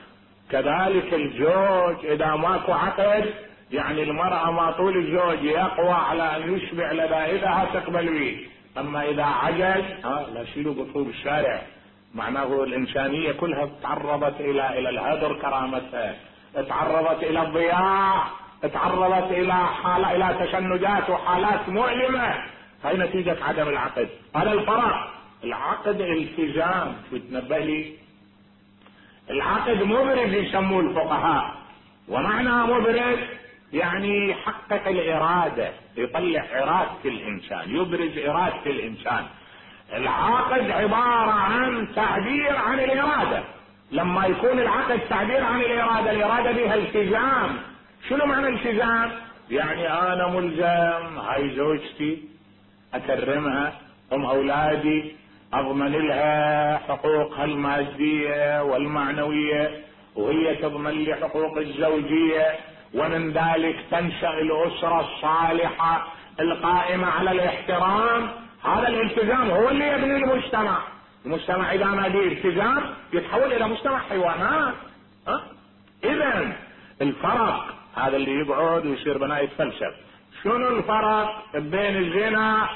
Speaker 1: كذلك الزوج اذا ماكو عقد، يعني المرأة ما طول الزوج يقوى على ان يشبع لذائذها تقبل به، اما اذا عجز لا شيلوا بطوب الشارع. معناه الانسانية كلها تعرضت الى الهدر كرامتها، تعرضت الى الضياع، تعرضت الى تشنجات وحالات مؤلمة. هاي نتيجة عدم العقد. هذا الفرق. العقد التزام. تنبه لي، العقد مبرز يسموه الفقهاء، ومعنى مبرز يعني يحقق الإرادة، يطلع إرادة الإنسان، يبرز إرادة الإنسان. العقد عبارة عن تعبير عن الإرادة. لما يكون العقد تعبير عن الإرادة بها التزام. شنو معنى التزام؟ يعني أنا ملزم هاي زوجتي أكرمها، أولادي أضمن لها حقوقها المادية والمعنوية، وهي تضمن لي حقوق الزوجية، ومن ذلك تنشأ الأسرة الصالحة القائمة على الاحترام. هذا الالتزام هو اللي يبني المجتمع. المجتمع إذا ما فيه التزام يتحول إلى مجتمع حيوانات. إذن الفرق هذا اللي يقعد ويصير بناء يتفلسف. شنو الفرق بين الزنا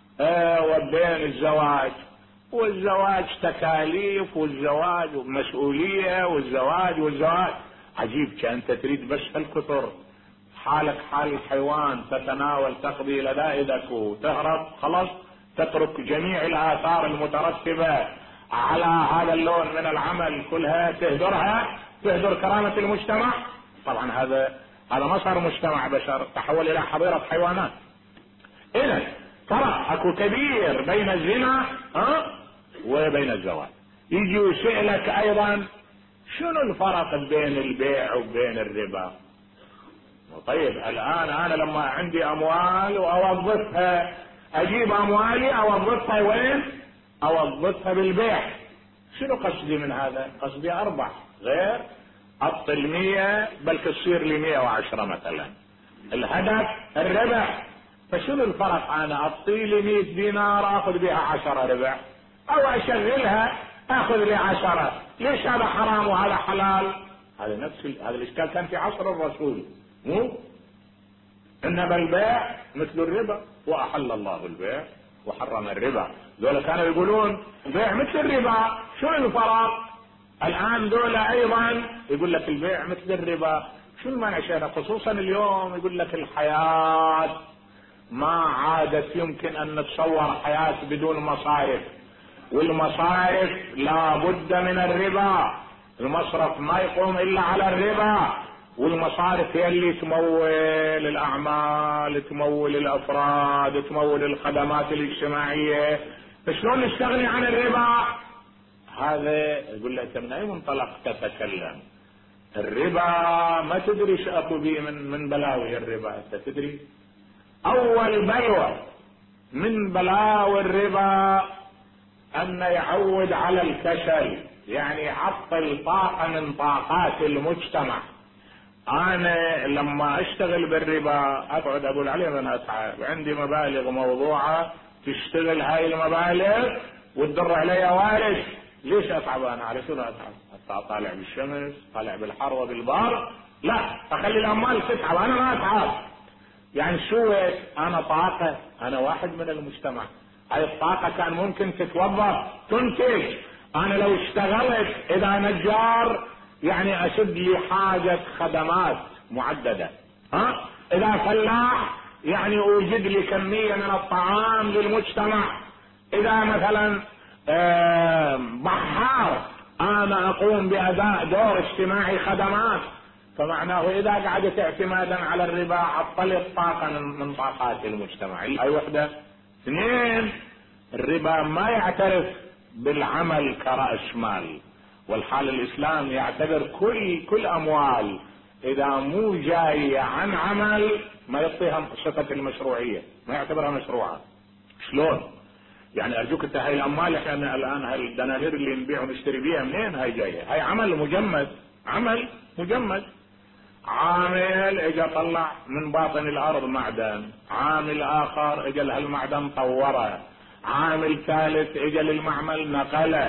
Speaker 1: وبين الزواج؟ والزواج تكاليف، والزواج مسؤولية، والزواج عجيب. كأنت تريد بس الكثر، حالك حال الحيوان، تتناول تقضي لذائذك وتهرب، خلاص تترك جميع الآثار المترتبة على هذا اللون من العمل كلها، تهدر كرامة المجتمع. طبعا هذا ما صار مجتمع بشر، تحول إلى حظيرة حيوانات. إذن فرق اكو كبير بين الزنا وبين الزواج. يجي يسألك ايضا شنو الفرق بين البيع وبين الربا؟ طيب الان انا لما عندي اموال واوظفها، اجيب اموالي اوظفها وين؟ اوظفها بالبيع. شنو قصدي من هذا؟ قصدي اربح، غير ابطل 100 بل تصير لي 110 مثلا. الهدف الربح. فشنو الفرق؟ انا اعطي لي 100 دينار اخذ بها 10 ربح، او اشغلها اخذ لي 10. ليش هذا حرام وهذا حلال؟ هذا هذا الاشكال كان في عصر الرسول. مو انما البيع مثل الربا، واحل الله البيع وحرم الربا. ذولا كانوا يقولون البيع مثل الربا. شنو الفرق؟ الان ذولا ايضا يقول لك البيع مثل الربا. شنو المعنى؟ خصوصا اليوم يقول لك الحياة ما عادت يمكن ان نتصور حياة بدون مصارف، والمصارف لا بد من الربا. المصرف ما يقوم الا على الربا، والمصارف هي اللي تمول الاعمال، تمول الافراد، تمول الخدمات الاجتماعية. فشلون نستغني عن الربا؟ هذا يقول لك من اي منطلق تتكلم؟ الربا ما تدري ايش اكو بيه من بلاوي الربا. انت تدري اول بلوى من بلاوي الربا ان يعود على الكسل، يعني يعطل طاقة من طاقات المجتمع. انا لما اشتغل بالربا اقعد اقول عليه انا اتعب، عندي مبالغ موضوعة تشتغل هاي المبالغ وتدر علي وارث. ليش اتعب انا؟ على شنو اتعب؟ طالع بالشمس، طالع بالحر وبالبار؟ لا، اخلي الاموال تتعب، انا ما اتعب. يعني شو انا طاقة، انا واحد من المجتمع. هاي الطاقة كان ممكن تتوظف تنتج. انا لو اشتغلت اذا نجار يعني اسد لي حاجة خدمات معددة، اذا فلاح يعني اوجد لي كمية من الطعام للمجتمع، اذا مثلا بحار انا اقوم باداء دور اجتماعي خدمات. فمعناه اذا قعدت اعتمادا على الربا عطلت طاقة من طاقات المجتمع. اي وحدة. اثنين، الربا ما يعترف بالعمل كرأس مال، والحال الاسلام يعتبر كل اموال اذا مو جاية عن عمل ما يعطيها صفة المشروعية، ما يعتبرها مشروعة. شلون؟ يعني ارجوك انت هاي الاموال احنا الان هاي الدنانير اللي نبيع ونشتري بيها منين هاي جاية؟ هاي عمل مجمد، عمل مجمد. عامل اجا طلع من باطن الارض معدن، عامل اخر اجا لهالمعدن طوره، عامل ثالث اجا للمعمل نقله،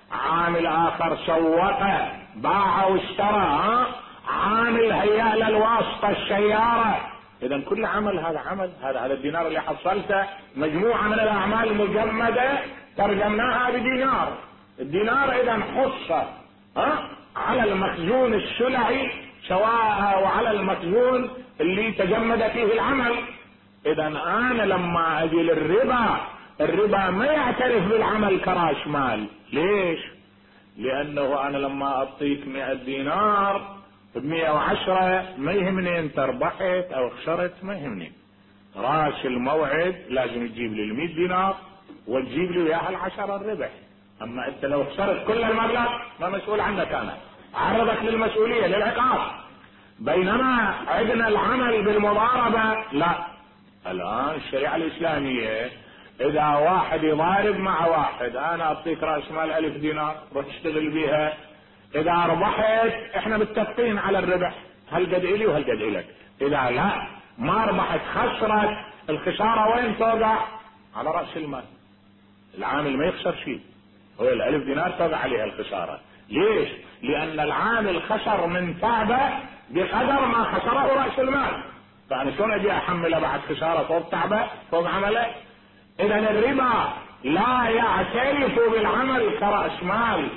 Speaker 1: عامل اخر سوق باع واشترى، عامل هيأ للواسطة السيارة. اذا كل عمل هذا عمل، هذا الدينار اللي حصلته مجموعة من الاعمال مجمدة ترجمناها بدينار. الدينار اذا حصة على المخزون السلعي سواء وعلى المخزون اللي تجمد فيه العمل. اذا انا لما اجي للربا، الربا ما يعترف بالعمل كراس مال. ليش؟ لانه انا لما اعطيك 100 دينار ب110 ما يهمني انت ربحت او خسرت، ما يهمني. راس الموعد لازم تجيب لي 100 دينار وتجيب لي وياها 10 الربح. اما انت لو خسرت كل المبلغ ما مسؤول عنك، انا عرضك للمسؤولية للعقاب. بينما عندنا العمل بالمضاربة لا. الان الشريعة الاسلامية اذا واحد يضارب مع واحد، انا اعطيك راس مال 1000 دينار روح تشتغل بيها، اذا ربحت احنا متفقين على الربح، هل قد الي وهل قد الك. اذا لا ما ربحت خسرت، الخسارة وين توقع؟ على رأس المال. العامل ما يخسر شيء، هو 1000 دينار توقع عليها الخسارة. ليش؟ لان العامل خسر من تعبه بقدر ما خسره رأس المال، فانا شلون اجي احمله بعد خسارة فوق تعبه فوق عمله؟ اذا الربا لا يعترف بالعمل كرأس مال.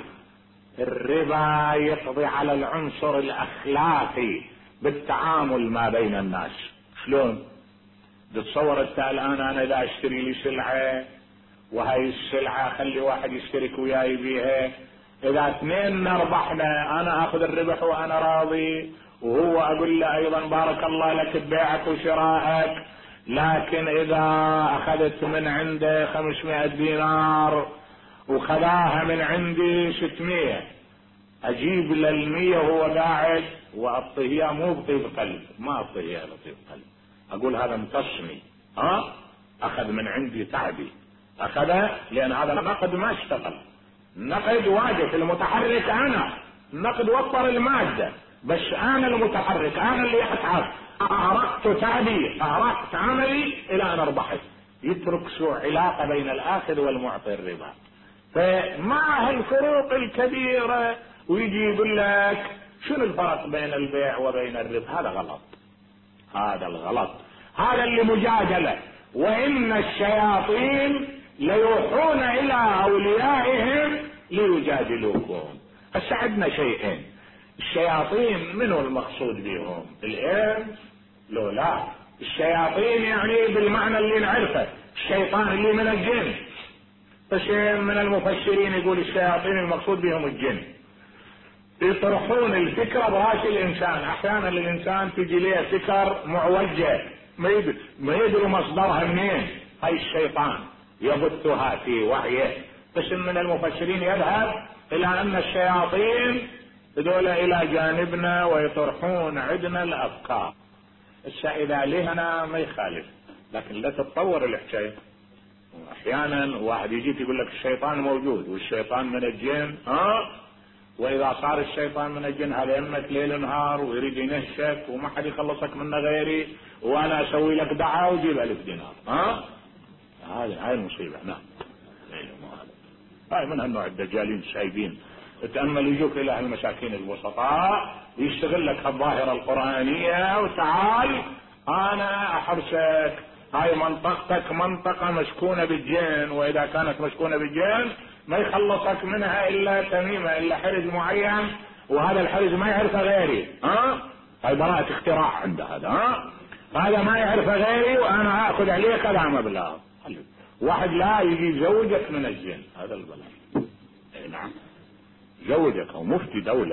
Speaker 1: الربا يقضي على العنصر الاخلاقي بالتعامل ما بين الناس. شلون؟ تتصور انت الان انا اذا اشتري لي سلعة وهاي السلعة خلي واحد يشترك وياي بيها، اذا اثنين ربحنا انا اخذ الربح وانا راضي، وهو اقول له ايضا بارك الله لك ببيعك وشرائك. لكن اذا اخذت من عنده 500 دينار وخذاها من عندي 600، اجيب لل100 وهو قاعد واعطيه مو بطيب قلب، ما اعطيه بطيب قلب، اقول هذا امتصني، اخذ من عندي تعبي، اخذه لان هذا النقد ما اشتغل. النقد واجب المتحرك، انا النقد وفر المادة، بس انا المتحرك، انا اللي اتعب، اهرقت تعبي، اهرقت عملي الى ان اربحت. يترك سوء علاقة بين الاخذ والمعطي الربا. فمع هالفروق الكبيرة ويجي يقول لك شنو الفرق بين البيع وبين الربا؟ هذا غلط، هذا الغلط، هذا اللي مجادلة. وان الشياطين ليوحون الى اوليائهم ليجادلوكم. هسه عندنا شيئين، الشياطين منو المقصود بهم؟ الانس؟ لو لا، الشياطين يعني بالمعنى اللي نعرفه، الشيطان اللي من الجن. فشيء من المفسرين يقول الشياطين المقصود بهم الجن. يطرحون الفكرة براس الانسان، احيانا الانسان تجي له فكر معوجة ما يدري مصدرها منين، هاي الشيطان يبثها في وعيه. قسم من المفسرين يذهب الى ان الشياطين هذول الى جانبنا ويطرحون عندنا الافكار. اذا لهنا ما يخالف، لكن لا تتطور الحكايه. احيانا واحد يجيك يقول لك الشيطان موجود والشيطان من الجن، واذا صار الشيطان من الجن هذا يمك ليل نهار ويريد ينهشك وما حد يخلصك منه غيري، وانا اسوي لك دعاء وجيب 1000 دينار. هاي المصيبه. نعم، هاي من هالنوع الدجالين السايبين. تأمل يجوك الى المساكين البسطاء ويشتغل لك الظاهرة القرآنية، وتعال انا احرسك، هاي منطقتك منطقة مسكونة بالجن، واذا كانت مسكونة بالجن ما يخلصك منها الا تميمة، الا حرز معين، وهذا الحرز ما يعرفه غيري. هاي براءة اختراع عند هذا، هذا ما يعرفه غيري وانا اخذ عليه كذا مبلغ. واحد لا يجي يزوجك من الجن، هذا البلاء. نعم، زوجك او مفتي دولة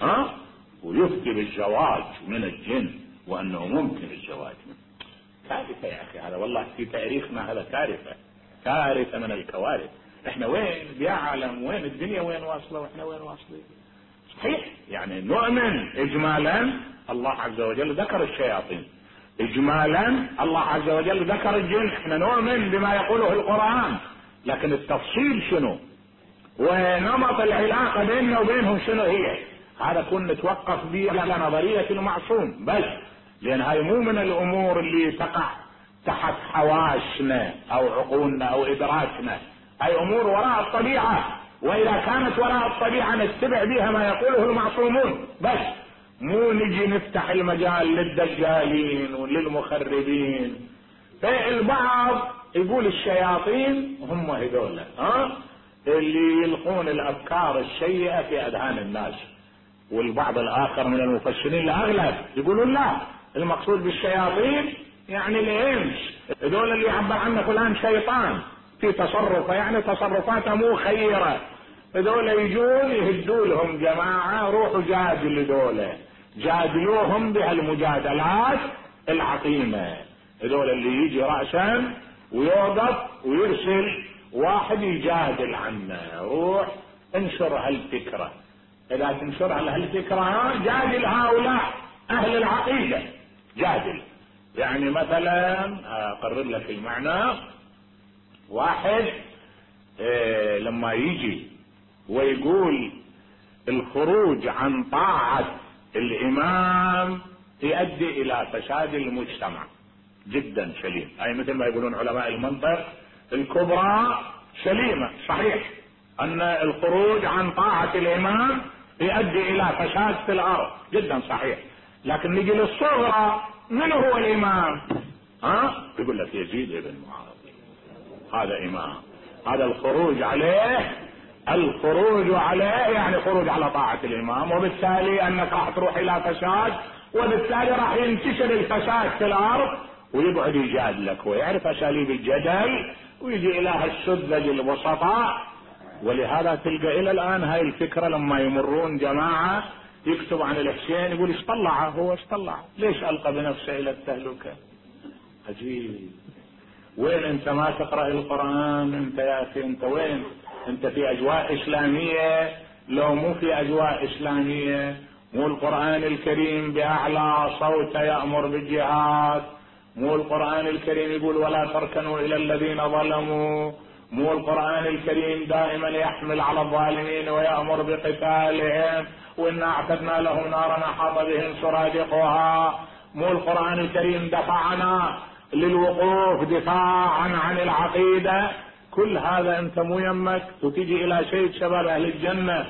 Speaker 1: ويفتي بالزواج من الجن وانه ممكن الزواج منه. كارثة يا اخي هذا، والله في تاريخنا هذا كارثة، كارثة من الكوارث. احنا وين بيعلم، وين الدنيا وين واصلة واحنا وين واصلين؟ صحيح يعني نؤمن اجمالا الله عز وجل ذكر الشياطين، اجمالا الله عز وجل ذكر الجن، احنا نؤمن بما يقوله القرآن، لكن التفصيل شنو ونمط العلاقة بيننا وبينهم شنو هي، هذا كنا نتوقف به على نظرية المعصوم بس، لان هاي مو من الامور اللي تقع تحت حواسنا او عقولنا او ادراكنا، هاي امور وراء الطبيعة. وإذا كانت وراء الطبيعة نتبع بها ما يقوله المعصومون بس، مو نجي نفتح المجال للدجالين وللمخربين. فالبعض يقول الشياطين هم هذول اللي يلقون الأفكار السيئة في أذهان الناس، والبعض الآخر من المفسرين الأغلب يقولون لا، المقصود بالشياطين يعني الإنس، هذول اللي يعبر عنه فلان شيطان في تصرفه، يعني تصرفاته مو خيرة، هذول يجون يهدوا لهم جماعة روحوا جادلوا دولة، جادلوهم بهالمجادلات العقيمة، هذول اللي يجي رأسا ويوقف ويرسل واحد يجادل عنه، روح انشر هالفكرة، إذا تنشر هالفكرة جادل هؤلاء أهل العقيدة، جادل. يعني مثلا أقرر لك المعنى، واحد لما يجي ويقول الخروج عن طاعة الإمام يؤدي إلى فساد المجتمع، جدا سليم، أي مثل ما يقولون علماء المنطق الكبرى سليمة، صحيح أن الخروج عن طاعة الإمام يؤدي إلى فساد في الأرض، جدا صحيح. لكن نجي للصغرى، من هو الإمام؟ يقول لك يزيد ابن معاوية، هذا إمام، هذا الخروج عليه، الخروج عليه يعني خروج على طاعة الإمام، وبالتالي أنك راح تروح إلى فساد، وبالتالي راح ينتشر الفساد في الأرض، ويقعد يجادلك ويعرف أساليب الجدل، ويجي إلى هالسذج الوسطاء. ولهذا تلقى إلى الآن هاي الفكرة لما يمرون جماعة يكتب عن الحسين يقول ايش طلع، هو ايش طلع، ليش ألقى بنفسه إلى التهلكة؟ عجيب. وين انت ما تقرأ القرآن انت يا اخي؟ انت وين؟ انت في اجواء اسلامية؟ لو مو في اجواء اسلامية، مو القرآن الكريم باعلى صوت يأمر بالجهاد، مو القرآن الكريم يقول ولا تركنوا الى الذين ظلموا، مو القرآن الكريم دائما يحمل على الظالمين ويأمر بقتالهم، وإنا اعتدنا لهم نارا احاط بهم سرادقها، مو القرآن الكريم دفعنا للوقوف دفاعا عن العقيدة. كل هذا انت مو يمك، وتجي الى شيء شباب اهل الجنة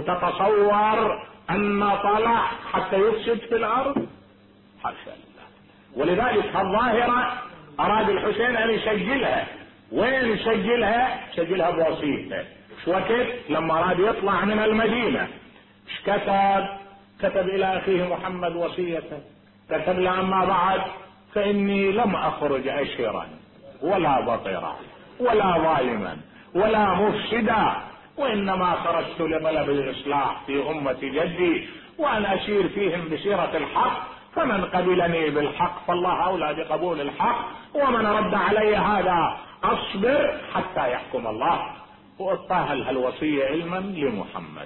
Speaker 1: وتتصور ان طلع حتى يفسد في الارض، حاشا لله. ولذلك الظاهرة اراد الحسين ان يسجلها. وين يسجلها؟ يسجلها بوصيته. شو وقت؟ لما اراد يطلع من المدينة ايش كتب؟ كتب الى اخيه محمد وصيته، كتب له اما بعد فإني لم أخرج أشرا ولا بطرا ولا ظالما ولا مفسدا، وإنما خرجت لطلب الإصلاح في أمة جدي، وأن أسير فيهم بسيرة الحق، فمن قبلني بالحق فالله أولى بقبول الحق، ومن رد علي هذا أصبر حتى يحكم الله. وأطاها هالوصية علما لمحمد.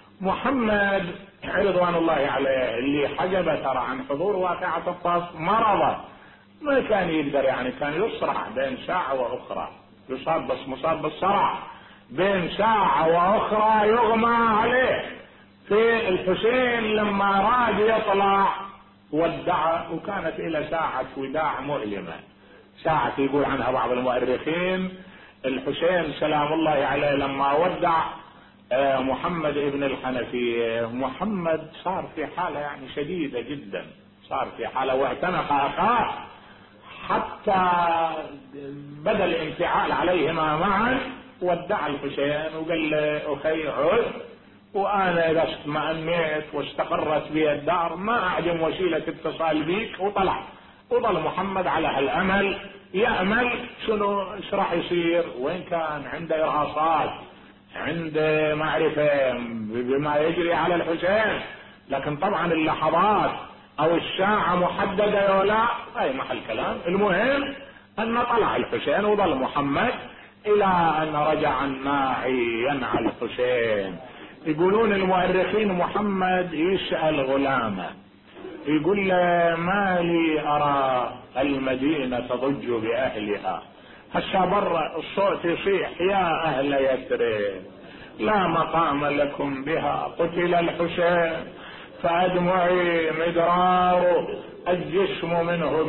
Speaker 1: محمد رضوان الله عليه اللي حجب ترى عن حضور واقعة الطاف مرضه، ما كان يقدر، يعني كان يصرع بين ساعة وأخرى، يصاب بس مصاب بالصرع بين ساعة وأخرى يغمى عليه. في الحسين لما راد يطلع ودع، وكانت إلى ساعة وداع مؤلمة، ساعة يقول عنها بعض المؤرخين الحسين سلام الله عليه لما ودع محمد ابن الحنفية، محمد صار في حالة يعني شديدة جدا، صار في حالة واعتنق أخاه حتى بدأ الانفعال عليهما معا. ودع الحسين وقال له أخي عد، وأنا إذا اطمأنيت واستقرت بي الدار ما أعدم وسيلة اتصال بيك. وطلع وظل محمد على هالأمل يأمل شنو ايش راح يصير، وين كان عنده إرهاصات، عنده معرفة بما يجري على الحسين، لكن طبعا اللحظات او الساعة محددة ولا اي محل كلام. المهم ان طلع الحسين وظل محمد الى ان رجع الناعي ينعى الحسين. يقولون المؤرخين محمد يسأل غلامه يقول له ما لي ارى المدينة تضج باهلها، هسه برا الصوت يصيح يا اهل يثرب لا مقام لكم بها، قتل الحسين فأدمعي مدرار، الجسم منه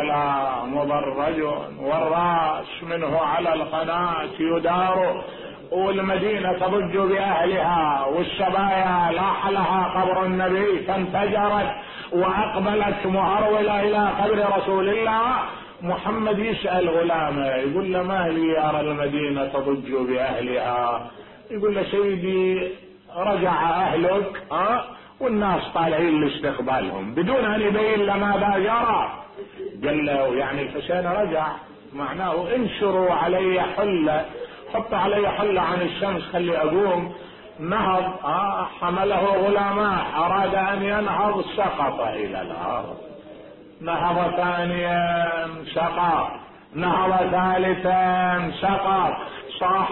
Speaker 1: بكربلاء مضرج والرأس منه على القناة يدار، والمدينة تضج بأهلها، والشبايا لاح لها قبر النبي فانفجرت وأقبلت مهرولة إلى قبر رسول الله. محمد يسأل غلامه يقول له ما لي يرى المدينة تضج بأهلها؟ يقول له سيدي رجع أهلك والناس طالعين لاستقبالهم، بدون أن يبين له ماذا جرى. قال له يعني الحسين رجع، معناه انشروا علي حلة، حطوا علي حلة عن الشمس خلي أقوم. نهض حمله غلاماه، أراد أن ينهض سقط إلى الأرض. نهض ثانيا سقط، نهض ثالثا سقط. صاح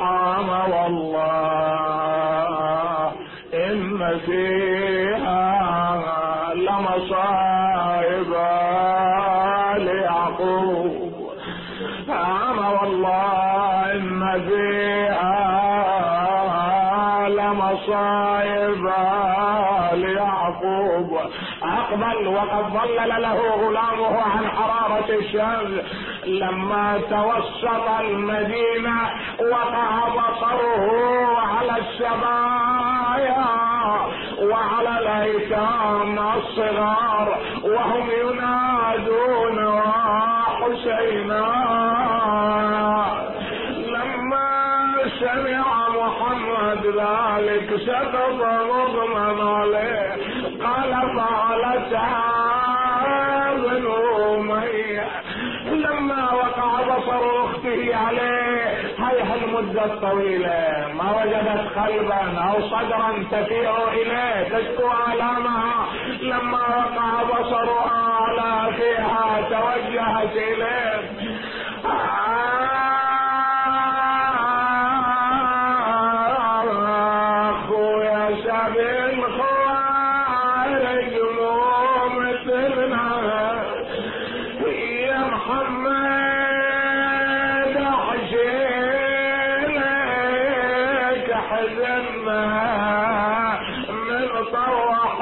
Speaker 1: والله إن فيها لمصائب ليعقوب، والله إن فيها لمصائب ليعقوب. أقبل وقد ظلل له غلامه عن حرارة الشمس. لما توسط المدينة وقع بصره على السبايا وعلى الأيتام الصغار وهم ينادون حسينا. لما سمع محمد ذلك سقط مغمى عليه. قال فعلت ابن أمية. لما وقع بصر اخته عليه هاي المدة الطويلة ما وجدت قلبا او صدرا تفيء اليه تشكو آلامها. لما وقع بصرها على فيها توجهت اليه. اخويا سبيل خوارج مو مثلنا يا محمد، احشيلك حزننا من طوح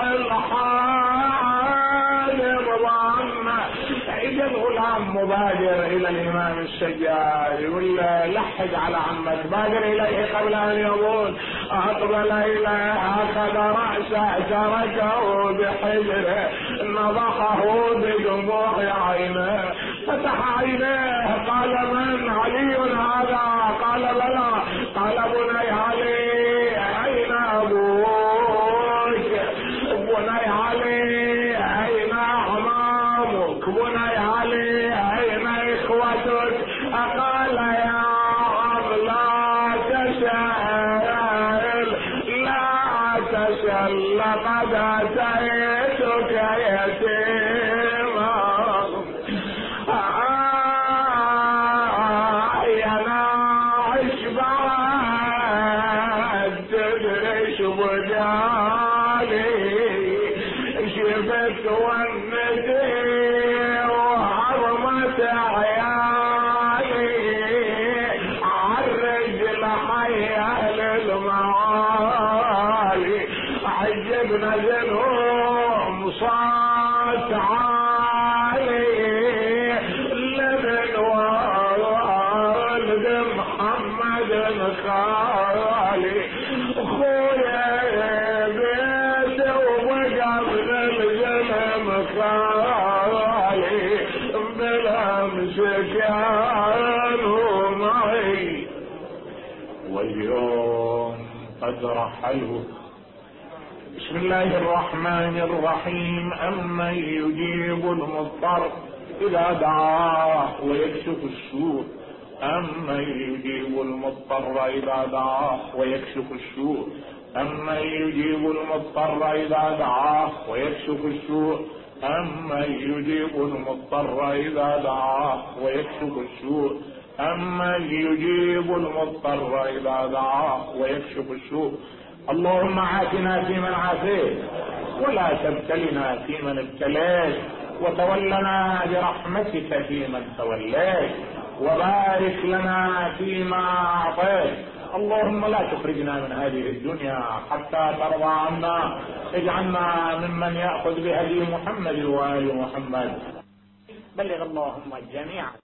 Speaker 1: الحال رضعنا. اجى الغلام مبادر الى الامام السجاد يقول له لحق على عمك، بادر اليه قبل ان يموت. اقبل اليه اخذ راسه تركه بحجره نضحه بدموع عينه. فتح عينيه قال من علي هذا؟ قال بلى. قال بني علي اين ابوك؟ بني علي اين امامك؟ بني علي اين اخوتك؟ قال يا عم لا تسأل لا تسأل لقد اتيتك يتيما. يا ناعش بعد تدري بدالي شفت والندي وعظمة عيالي عالرجل حيا للمعالي. عجبنا ذنهم صوت عالي لمن والد محمد خالي. خويا بيت وبقبل الجنم خالي بالامس كانوا معي واليوم قد رحلوا. بسم الله الرحمن الرحيم. أمن يجيب المضطر إذا دعاه ويكشف السوء. أمن يجيب المضطر إذا دعاه ويكشف السوء. أمن يجيب المضطر إذا دعاه ويكشف السوء. أمن يجيب المضطر إذا دعاه ويكشف السوء. أمن يجيب المضطر إذا دعاه ويكشف السوء. اللهم عافنا فيمن عافيت ولا تبتلنا فيمن ابتليت وتولنا برحمتك فيمن توليت وبارك لنا فيما أعطيت. اللهم لا تخرجنا من هذه الدنيا حتى ترضى عنا. اجعلنا ممن يأخذ بهدي محمد وآل محمد. بلغ اللهم الجميع.